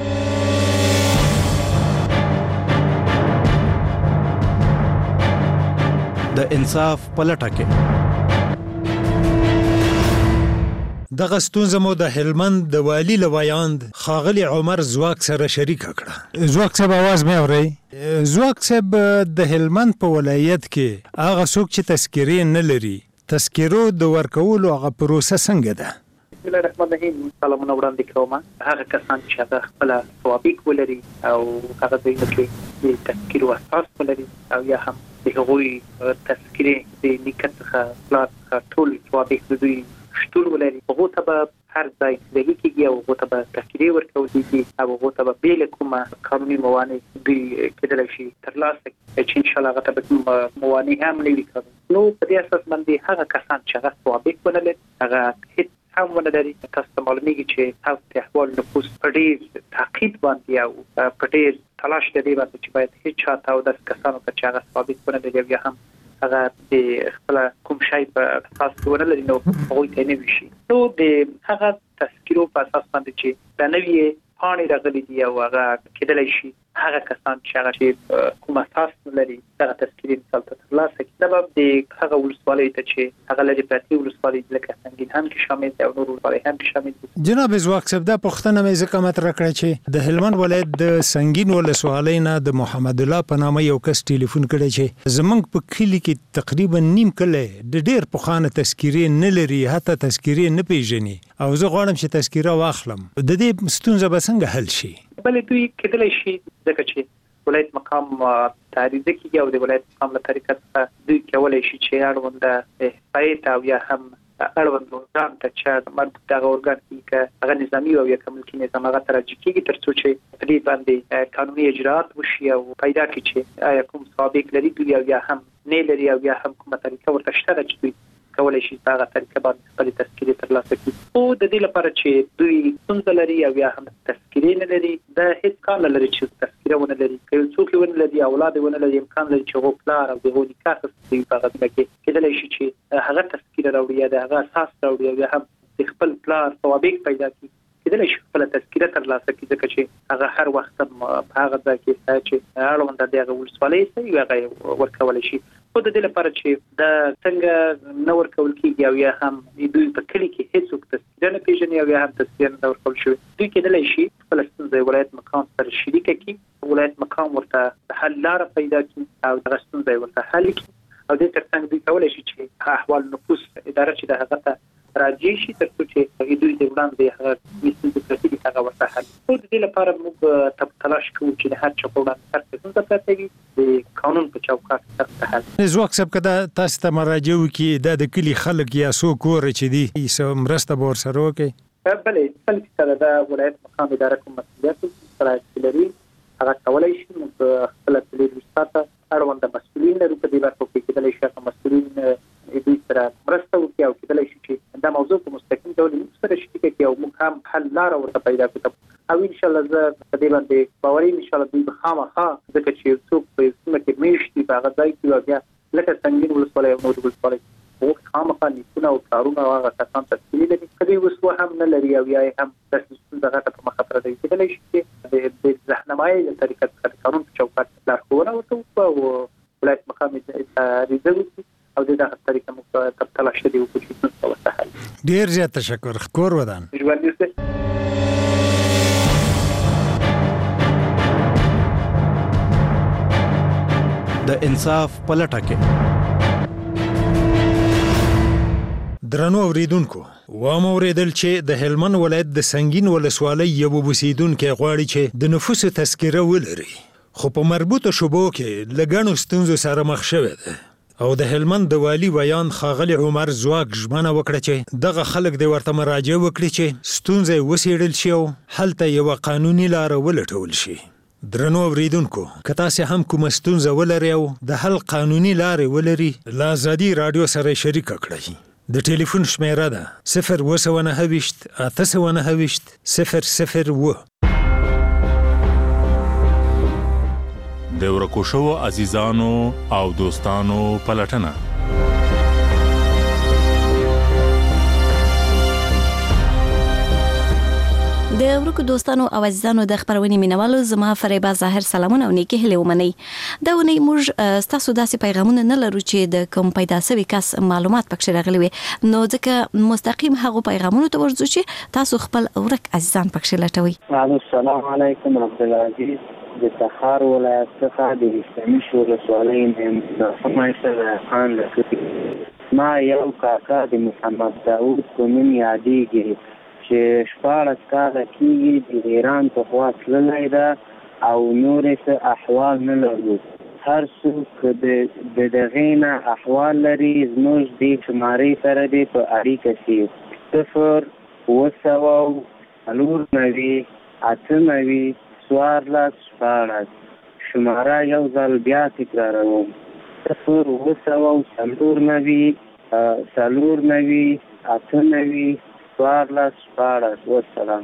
S: د انصاف په لټه کې
W: دغه ستونزه مو د هلمند د والي له ویاند ښاغلي عمر ځواک سره شریکه کړه. ځواک صاحب اواز مې اورئ؟ ځواک صاحب د هلمند په ولایت کې هغه څوک چې تذکیرې نه لري، تذکیرو د ورکولو هغه پروسه څنګه ده؟
A: بسم الله الرحمن الرحیم. سلامونه وړاندې کوم. هغه کسان چې هغه خپل توابق ولري او هغه ځایونه کې د تذکیرو اساس ولري او یا هم د هغوی تذکیرې د نیکه څخه پلار څخه ټول توابق د دوی شتون ولري، هغو ته به هر ځای لګي کېږي او هغو ته به تذکیرې ورکول کېږي او هغو ته به بې له کومه قانوني موانع دوی کېدلی شي ترلاسه کړي چې انشاءالله هغه ته به کوم موانع هم نه وي قانون. نو په دې اساس باندې هغه کسان چې هغه توابق ونه لري، هغه هېڅ هم ونه لري، تاسو ته معلومیږي چې تاسو د احوال نفوس په ډېر تعقیب باندې او په ډېر تلاش د دې باندې چې باید هېڅ چا ته او داسې کسانو ته چې هغه توابق ونه لري او یا هم هغه د خپل کوم شی په اساس کې ونه لري نو هغوی ته نه وي شي. نو د هغه تذکیرو په اساس باندې چې د نوې پاڼې راغلي دي او هغه کېدلی شي هغه کسان چې هغه چې کوم اساس نه لري دغه تذکیرې مثال ته ترلاسه کړي. دا به د هغه ولسوالیو ته چې هغه لرې پرتې ولسوالۍ لکه سنګین هم کې شامل دي او نور ولسوالۍ هم کې شامل دي.
W: جناب ځواک صاحب دا پوښتنه مې ځکه مطرح کړه چې د هلمند ولایت د سنګین ولسوالۍ نه د محمد الله په نامه یو کس ټلیفون کړی چې زمونږ په کلي کې تقریبا نیم کلی د ډېر پخوانه تذکیرې نه لري، حتی تذکیرې نه پیژني او زه غواړم چې تذکیره واخلم. د دې ستونزه به څنګه حل شي؟
A: بلې دوی کېدلی شي ځکه چې ولایت مقام تعریضه کېږي او د ولایت مقام له طریقه څخه دوی کولی شي چې اړونده احصایې ته او یا هم اړوند ارګان ته چې مربوط دغه ارګان کې که هغه نظامي او یا که ملکي نظام هغه ته راجع کېږي تر څو چې په دې باندې قانوني اجراات وشي او پیدا کړي چې آیا کوم سابق لري دوی او یا هم نه لري او یا هم کومه طریقه ورته شته ده چې دوی کولی شي په هغه طریقه باندې خپلې تذکیرې ترلاسه کړي. خو د دې لپاره چې دوی ستونزه لري او یا هم تذکیرې نه لري، دا هېڅ کار نه لري چې تذکیره ونه لري. که یو څوک ونه لري، اولاد ونه لري، امکان لري چې هغو پلار او د هغو نکاح اخیستی وي په هغه ځای کې، کېدلی شي چې هغه تذکیره راوړي یا د هغه اساس راوړي او یا هم د خپل پلار توابق پیدا کړي، کېدلی شي خپله تذکیره ترلاسه کړي ځکه چې هغه هر وخت په هغه ځای کې چې اړونده د هغه ولسوالۍ وي هغه یې ورکولی شي. خو د دې لپاره چې دا څنګه نه ورکول کېږي او یا هم دوی په کلي کې هېڅوک تذکیره نه پېژني او یا هم تذکیره نه ورکول شوې، دوی کېدلی شي خپله ستونزه ولایت مقام سره شریکه کړي، ولایت مقام ورته د حل لاره پیدا کړي او دغه ستونزه یې ورته حل کړي او دې تر څنګ دوی کولی شي چې احوال نفوس اداره چې د هغه ته راجع شي تر څو چې دوی د وړاندې هغه ستونزې پرتې دي هغه ورته حل. خو د دې لپاره موږ تلاش کوو چې د هر چا په وړاندې هر څه ستونزه پرته وي د قانون په چوکاټ کې ورته حل.
W: ځواک صاحب که دا تاسو ته مراجعه وکړي دا د کلي خلک یا څوک وره چې دي څه مرسته به ورسره وکړي؟
A: بلې خلک سره د ولایت مقام اداره کوم مسؤلیت سره لري هغه کولی شي موږ خپله څلور ساعته اړونده مسؤلین لرو په دې برخو کې، کېدلی شي هغه مسؤلین دوی سره مرسته وکړي او کېدلی شي چې دا موضوع په مستقیم ډول موږ سره شریکه کړي او موږ هم حل لاره ورته پیدا کړو او انشاءالله زه په دې باندې باوري یم انشاءالله دوی به خامخا ځکه چې یو څوک په یو سیمه کې میشت وي په هغه ځای کې او بیا لکه سنګین ولسوالۍ او نورې ولسوالۍ هغوی خامخا نیکونه او کارونه او هغه کسان تذکیرې لري، که دوی اوس هم نه لري او یا یې هم داسې ستونزه غټه په مخه پرته وي، کېدلی شي چې د رهنمایي طریقه څخه قانون په چوکاټ کې لارښوونه ورته او ولایت مقام عریضه وکړي او د دغه طریقه موږ تر تلاش دي وکړو چې وسهل.
W: ډیر زیات تشکر. خکور ودان.
A: ژوند دې
R: د انصاف په لټه کې.
W: درنو اوریدونکو وامو اوریدل چې د هلمند ولایت د سنگین ولسوالۍ یو اوسیدونکو غواړي چې د نفوس تذکره ولري خو په مربوطه شوبو کې لګڼو ستونزو سره مخ شوی دی او د هلمند د والی ویان ښاغلی عمر ځواک ژمنه وکړه چې دغه خلک د ورته مراجعه وکړي چې ستونزې وڅېړل شي او هلته یوه قانوني لاره ولټول شي. درنو اوریدونکو که تاسې هم کومه ستونزه ولرئ او د حل قانوني لارې ولري له ازادي راډیو سره یې شریکه کړئ. د ټلیفون شمیره ده 029 829 001.
B: د ورکو شوو عزیزانو او دوستانو پلټنه.
E: د ورکو دوستانو او عزیزانو د خبرونې مینوالو زما فریبا ظاهر سلامونه او نیکی هیله ومنئ. دا ونی موږ تاسو داسې پیغامونه نه لرو چې د کوم پیدا شوی کس معلومات پکښې راغلي وي نو ځکه مستقیم هغه پیغامونو ته ورځو چې تاسو خپل ورک عزیزان پکښې لټوئ.
G: السلام علیکم عبدالعزیز د تخار ولایت څخه د اسلامي ولسوالۍ نه فمایسه خان لکه ما یو کاکا د محمد داود په نوم یادېږي چې 14 کاله کېږي د ایران په خوا تللی ده او نورې څه احوال نه لرو. هر څوک د دغې نه احوال لري زموږ دې شمارې سره دې په اړیکه شي 0 14 شماره یو ځل بیا تکراروم 0 والسلام.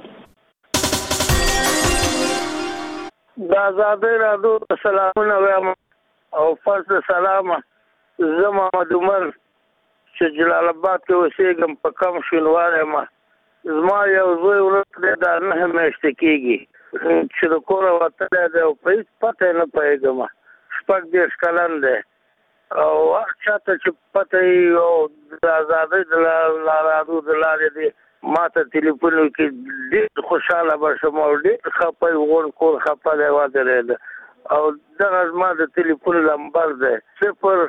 X: د آزادۍ راډیو سلامونه وایم او فرض سلام زه محمد عمر چې جلال آباد کې اوسېږم په کم شینواری یم. زما یو زوی ورته د 9 میاشتې کېږي چې د کوره وتلی دی او په هېڅ پته یې نه پوهېږم. 14 کلن دی او هر چاته چې پته یې او د آزادۍ د راډیو د لارې دی ما ته ټلیفون وکړي ډېر خوشحاله به شم او ډېر خفه غون کور خفه دی ودرېده او دغه زما د ټلیفون نمبر دی 0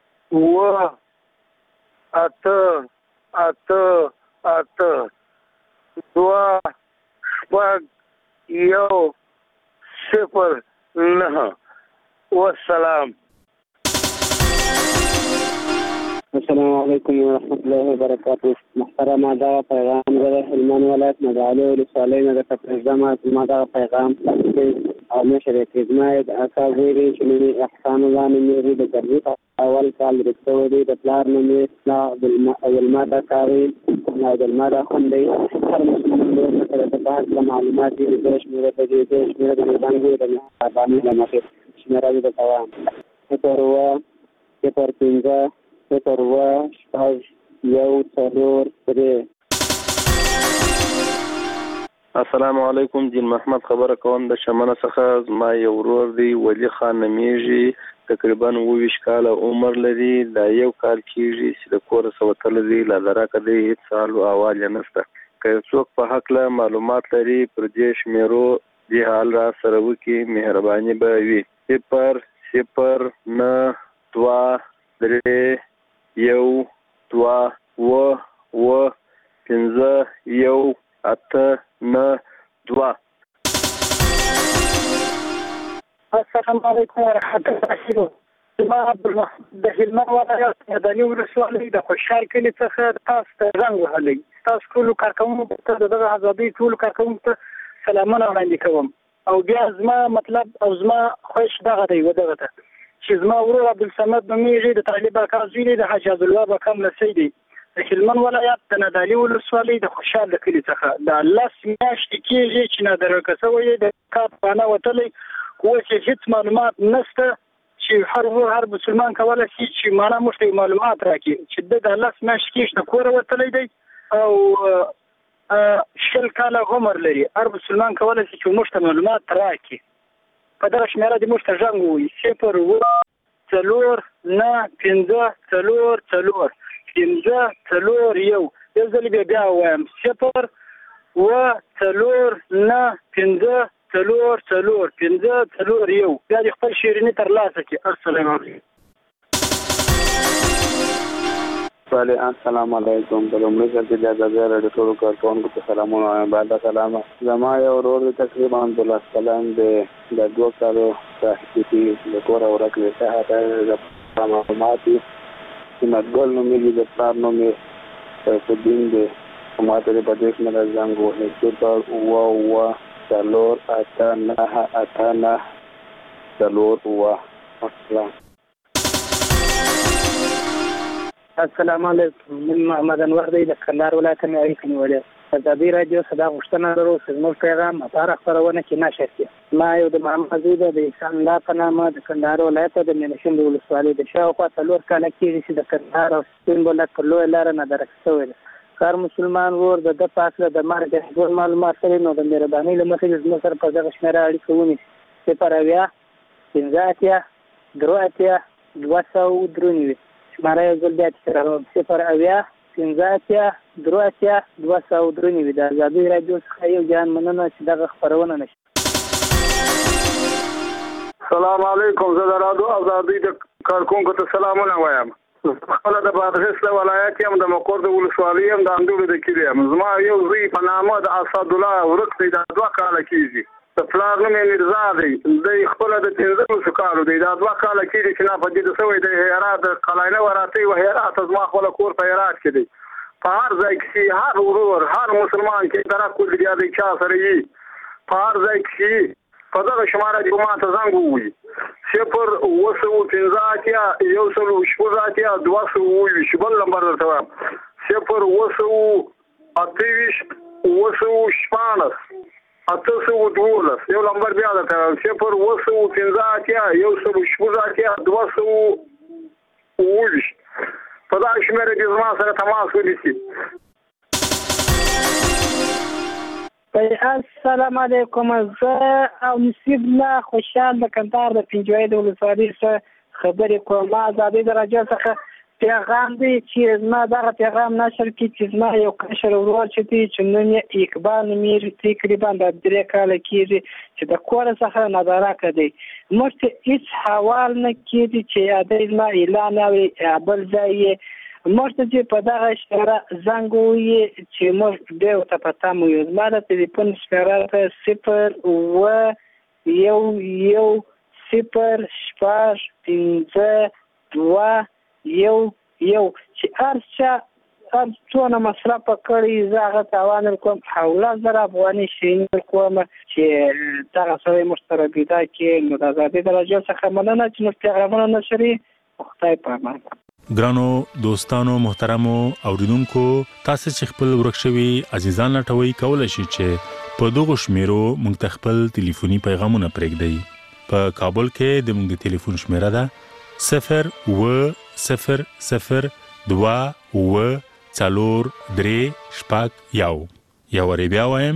X: 8 8 8 2 0 9 والسلام.
G: السلام علیکم ورحمۃ اللہ وبرکاتہ. محترمه دا پیغام د هلمند ولایت نه د علي ولسوالۍ نه د تپرزمه ما دا پیغام او نشر خدمت اکا ویری چې احسان الله نومېږي د ګرځي اول کال رسولي د پلار نومې اول ماده کاوي نه د ماده خوندي هر مسلمان سره د بعض معلومات دي د شمیره د شمیره د باندې د باندې لمخه شمیره د توان په پینځه
H: السلام علیکم. جین محمد خبره کوم د شمنه څخه. ما یو ورور دی ولی خان نومېږي تقریبا 22 کاله عمر لري. دا یو کال کېږي چې د کور څخه وتلی دی لا دراکه دی هېڅ حال او احوال یې نشته. که څوک په هکله معلومات لري پر دې شمیرو دې حال را سره وکړي مهرباني به وي. 0 9 2 3 1 2 و 5 1 8 9 2.
Y: السلام علیکم ورحمۃ اللہ. ما د هلمند ولایت مدني ولسوالۍ د خوشحال کلي څخه تاسو ته زنګ وهلی. تاسو ټولو کارکوونکو ته د دغه ازادۍ ټولو کارکوونکو ته سلامونه وړاندې کوم او بیا زما مطلب او زما خوښ دغه دی ودغه ته چې زما ورور عبدالصمد نومېږي د طالب اکا زوی دی د حاج عبدالله بکم لسی دی د هلمند ولایت د نادعلي ولسوالۍ د خوشحال د کلي څخه د 10 میاشتې کېږي چې نادرکه شوی د کار پانه وتلی اوس هېڅ معلومات نشته چې هر مسلمان کولی شي چې معنا موږ ته معلومات راکړي چې د 10 میاشتې کېږي د کوره وتلی دی او 10 کاله عمر لري. هر مسلمان کولی شي چې موږ ته معلومات راکړي په دغه شمیره دې موږ ته زنګ ووایي 049444541 یو ځل بیا وایم 049444541 بیا دې خپل شیریني ترلاسه کړي. السلام علیکم.
G: السلام علیکم. د لومړي ځل د ازادي راډیو ټولو کارکونکو ته سلامونه وایم. بعد سلامه زما یو ورور تقریبا 12 کلن د 2 کالو راهیسې د کور ورکړې ته د معلوماتي سمګل نو ملي د پلان نو مې په دین د ماته د بدیش نه زنګ وهې چې
Y: السلام علیکم. من محمد انور دی د کندهار ولایت نه اړیکې نیولې. ازادي راډیو صدا غوښتنه لرو چې زموږ پیغام اتاره خبرونه کې نشر کړي. ما یو د محمد زید د انسان الله په نامه د کندهار ولایت د منشن د ولسوالۍ د شاوخوا 4 کاله کېږي چې د کندهار او سپین بولدک پر لویه لاره نه درک شوی دی. هر مسلمان ورور د په اصل د مرګ ډول معلومات سره نو د مهرباني له مخې زموږ سره په دغه شمیره اړیکه ونیسي. 080 شماره یو ځل بیا تکراروم 080 د ازادي راډیو څخه یو جان مننه چې دغه خبرونه نشي.
X: السلام علیکم. زه د رادیو ازادي د کارکونکو ته سلامونه وایم. خپل د بادغیس ولایت یم د مقر د ولسوالۍ یم د اندولو د کلی یم. زما یو زوی په نامه د اسد الله ورک دی د 2 کاله کېږي. د پلار نوم یې مرزا دی. د خپل د 15 کالو دی د 2 کاله کېږي چې ناپدید شوی دی. هرات قلاینه وراتې و هرات زما خپل کور په هرات کې دی. په هر ځای کې هر ورور هر مسلمان کې درک کول دی د چا سره یي په هر ځای کې په دغه شماره دی ما ته زنګ ووي 0 بل نمبر درته وایم 0 یو نمبر بیا درته وایم 0 په دا شمیره کې زما سره تماس ونیسي.
Y: السلام علیکم. زه او نصیب الله خوشحال د کندهار د پنجوایي د ولسوالۍ څخه خبرې کوم. ازادي راډیو څخه پیغام دی چې زما دغه پیغام نشر کړي چې زما یو کشر ورور چې دی چې نوم یې اقبال نومیږي تقریبا د 3 کاله کېږي چې د کور څخه نادارکه دی. موږ ته هېڅ حوال نه کېږي چې دی زما اعلان او بل ځای یې موږ ته چې په دغه شمیره زنګ ووایي چې موږ بیا ورته په تمه یو. زما د تلیفون شمیره ته 0101552 چې هر څونه مصرف کړي زه هغه تاوان کوم 17,000 افغانۍ شین کوم چې دغه سره مشترک پیدا کې نو د ازادي راډیو څخه مننه چې موږ پیغامونه نشري. خدای په امان.
B: ګرانو دوستانو محترمو اوریدونکو تاسو چې خپل ورکشوي عزیزان لټوي کولای شئ چې په دغه شمیرو موږ خپل ټلیفوني پیغامونه پرېږدئ. په کابل کې د موږ ټلیفون شمیره ده 0100243 یو ری بیا وایم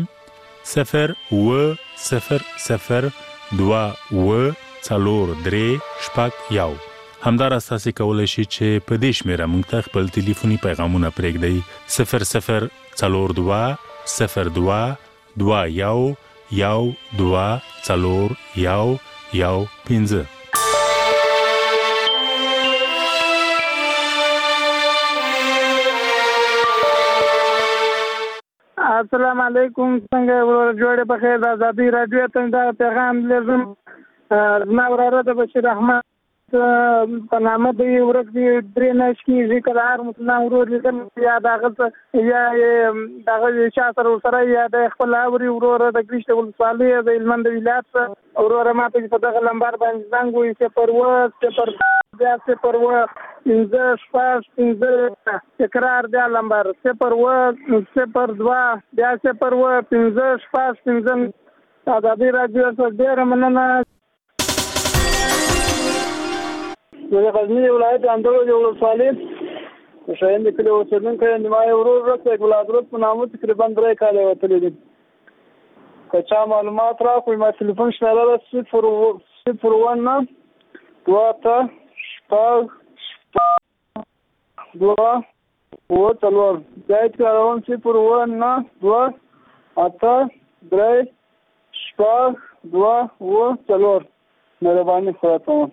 B: 0100243 همدار اساسي کولای شي چې په دې شمیره موږ ته خپل ټلیفوني پیغامونه پرېږدئ 00222
Y: السلام علیکم. څنګه ورور جوړه په خیر. د ازادي راډیو ته دا پیغام لازم زما وراره د بشیر احمد په نامه دی ورک دی 3 نش کې ذکر هر مسلمان ورور لیدل یا دغه چا سره یا د خپل اوري ورور د ګریشت ولسوالۍ د هلمند ولایت ورور ماته په دغه لمبر باندې زنګ وي چې پر و تکرار دی لمبر 002 بیا 0 ازادي راډیو څخه ډېر مننه. د غزنی ولایت اندړو یو ولسوالۍ شاین د کلی اوسیدونکی یم. ما یو ورور ورک دی ګلادرت په نامه تقریبا 3 کاله وتلی دی.
X: که چا معلومات راکړي ما تلیفون شمیره ده 019 2 شپږ 2 اوه څلور ځای کاروم 019 2 8 3 شپږ 2 اوه څلور مهرباني خدای کوم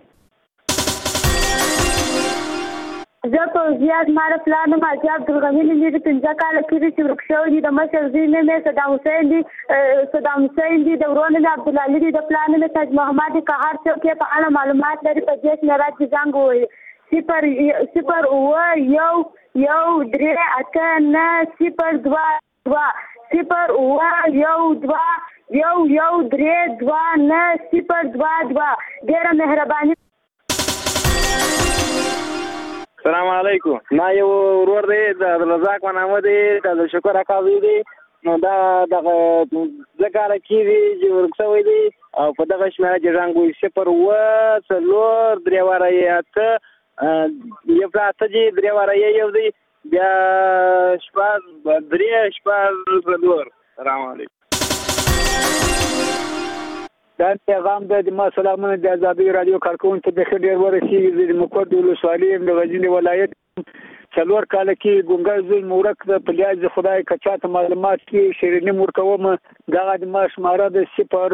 F: زه په زیات ماره پلان ما چې عبدالغني دې 15 کاله کې چې ورک شوی دي د مشر زوی مې صدام حسین دي د ورور مې عبدالعلي دي د پلان مې تاج محمد که هر څوک په اړه معلومات لري په دې شمیره کې زنګ ووهي 0 ډیره مهرباني.
X: السلام علیکم. ما یو ورور دی د عبدالرزاق په نامه دی د شکر اکا زوی دی نو دا دغه 2 کاله کېږي چې ورک شوی دی او په دغه شمیره کې زنګ ووهي 0 3 یو پراته چې 3 یو دی بیا شپږ 3 شپږ 4. السلام علیکم. دا پیغام د ما سلامونه د آزادۍ رادیو کارکونکو ته ډېر ورسیږي. د مقد ولسوالۍ د غزنی ولایت 4 کاله کې ګونګا زوی مورک د پلیاز خدای کچا ته معلومات کې شیرینی مورکوم دغه د ما شماره د 0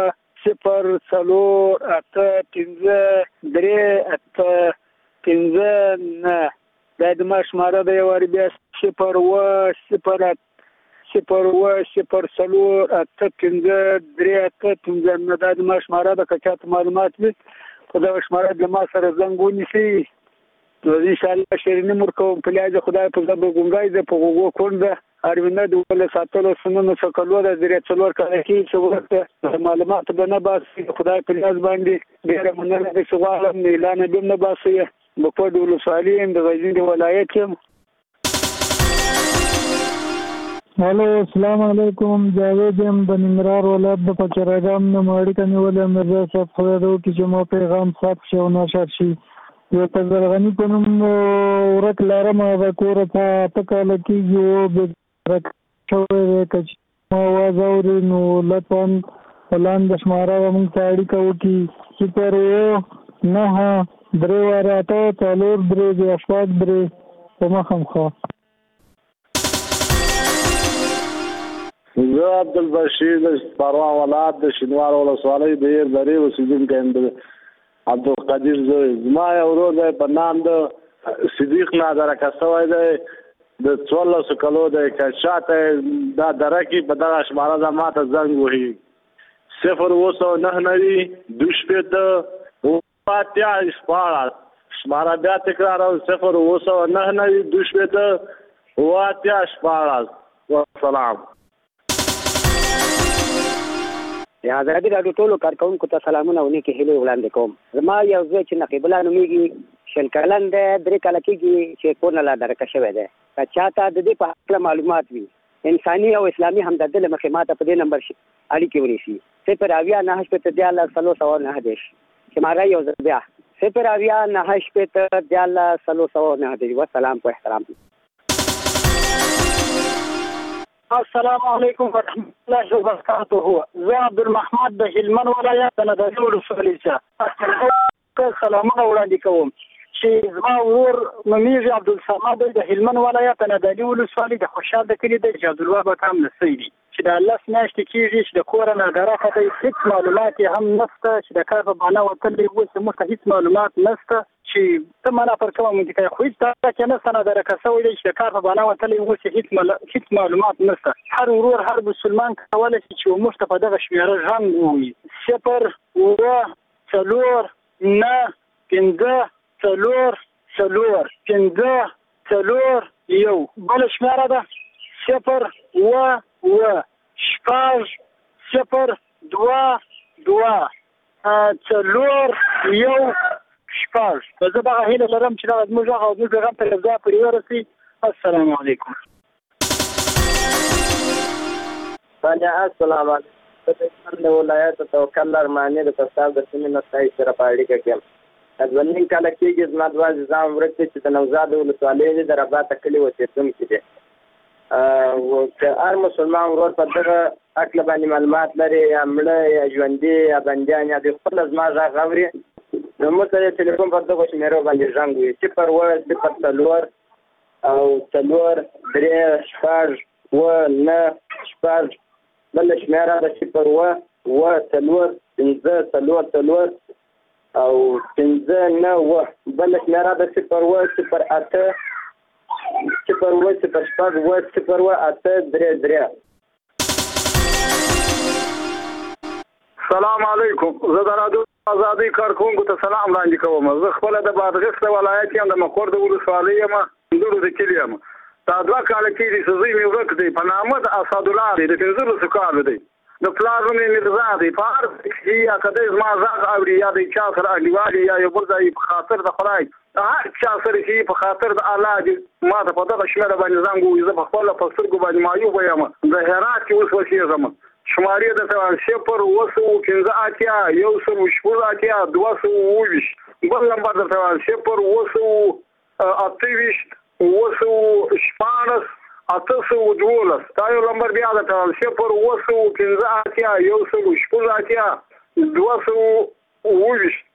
X: 8 3 دا د ما شماره د یو بیا 0 دا د ما شماره د کچات معلومات وي په دغه شماره د ما سره زنګ ونیسي نو ان شاء الله شیرینی مورکوم پلیاز خدای په زبر ګونګای د په غوګو کونده اړوینه د ول ساتلو سنونو څخه لور د 3 کاله کې چې ورته معلومات به نه باسي خدای پلیاز باندې ډېر مننه د سوالم اعلان به نه باسي مقد ولسوالۍ د غزنی ولایت.
Y: هلو السلام علیکم. جاوید یم د ننګرهار ولایت د پچراګام نه اړیکه نیولې مرزا صاحب خدای دې وکړي چې مو پیغام ثبت شي او نشر شي. یو عبدالغني په نوم ورک لرم د کور ته کاله کېږي او ورک شوی دی که ما اواز اوري نو لطفا لاندې شماره موږ ته اړیکه وکړي 0 9 3 په مخامخ.
X: زه عبدالبشیر د پروان ولایت د شینوار ولسوالۍ د ایر درې اوسیدونکی یم. عبدالقدیر زوی زما یو ورور دی په نام د صدیق نادر کسوی دی د 14 کالو دی که چاته دا دره کې په دغه شماره ده ما ته زنګ وهي 0 شماره بیا تکرارو 0 والسلام.
I: د آزادۍ راډیو ټولو کارکونکو ته سلامونه او نیکې هیلې وړاندې کوم. زما یو زوی چې نقیب الله نومیږي 20 کلن دی 3 کاله کېږي چې کور نه لا درکه شوی دی. که چاته د دې په هکله معلومات وي انساني او اسلامي همدردي له مخې ماته په دې نمبر اړیکې ونیسي 0 شماره یو ځل بیا 0 والسلام په احترام.
Y: السلام علیکم ورحمۃ اللہ وبرکاتہ. زه عبدالمحمد د هلمند ولایت د ندالي ولسوالۍ څخه سلامونه وړاندې کوم چې زما ورور نومیږي عبدالصمد د هلمند ولایت د ندالي ولسوالۍ د خوشحال د کلي د عبدالوهاب کام نسی دی چې د 10 میاشتې کېږي چې د کوره نه درخه دی هیڅ معلومات هم نشته چې د کار په معنا وتلې اوس موږ هیڅ معلومات نشته چې ته معنا پر کومه منطقه خو هیڅ تاسو نه سره درکه سوی دی چې د کار په معنا وتلې اوس هیڅ معلومات نشته. هر ورور هر مسلمان کولای شي چې موږ ته په دغه شمیره ژوند ووي 0 بل شمیره ده 0 زه دغه هیله لرم چې دغه زموږ غږ او زموږ پیغام ته ځای پرې ورسي. السلام علیکم.
J: السلام علیکم. د ولایت توکل ارماني د تاسو د سیمې نستای سره په اړیکه کې ځوانین کله کېږي زما د واځ ځام ورته چې د نوزاد ولسوالۍ د رباط کلی اوسېدونکي دي او که هر مسلمان ورور په دغه حق باندې معلومات لري یا مړه یا ژوندي یا بندیان یا د خپل زما غږ اوري نو موږ سره ټلیفون په دغه شمیرو باندې زنګ وي 0 او 4 3 6 و 9 6 بل شمیره د 0 و 4 5 4 او 5 9 بل شمیره د 0 و 0 8 0 و 0 6 و 0 و 8 3
K: سلام علیکم زه د رادیو آزادۍ کارکونکو ته سلام وړاندې کوم زه خپله د بادغیس د ولایت یم د مقر د ولسوالۍ یم اندورو د کلي یم دا 2 کاله کېږي چې زوی مې ورک دی په نامه د اسدالله دی د 15 کالو دی د پلار نوم یې مرزا دی په هر ځای یا که دی زما غږ اوري یا د چا سره انډیوالي یا یو بل ځای په خاطر د خدای هر چا سره چې په خاطر د الله دې ما ته په دغه شمېره باندې زنګ ووهي زه په خپله په سترګو باندې معیوبه یم د هرات کې اوس اوسېږم شمارې درته 0 15 1 228 بل نمبر درته 0 28 8 12 دا یو نمبر بیا درته 0 15 1 228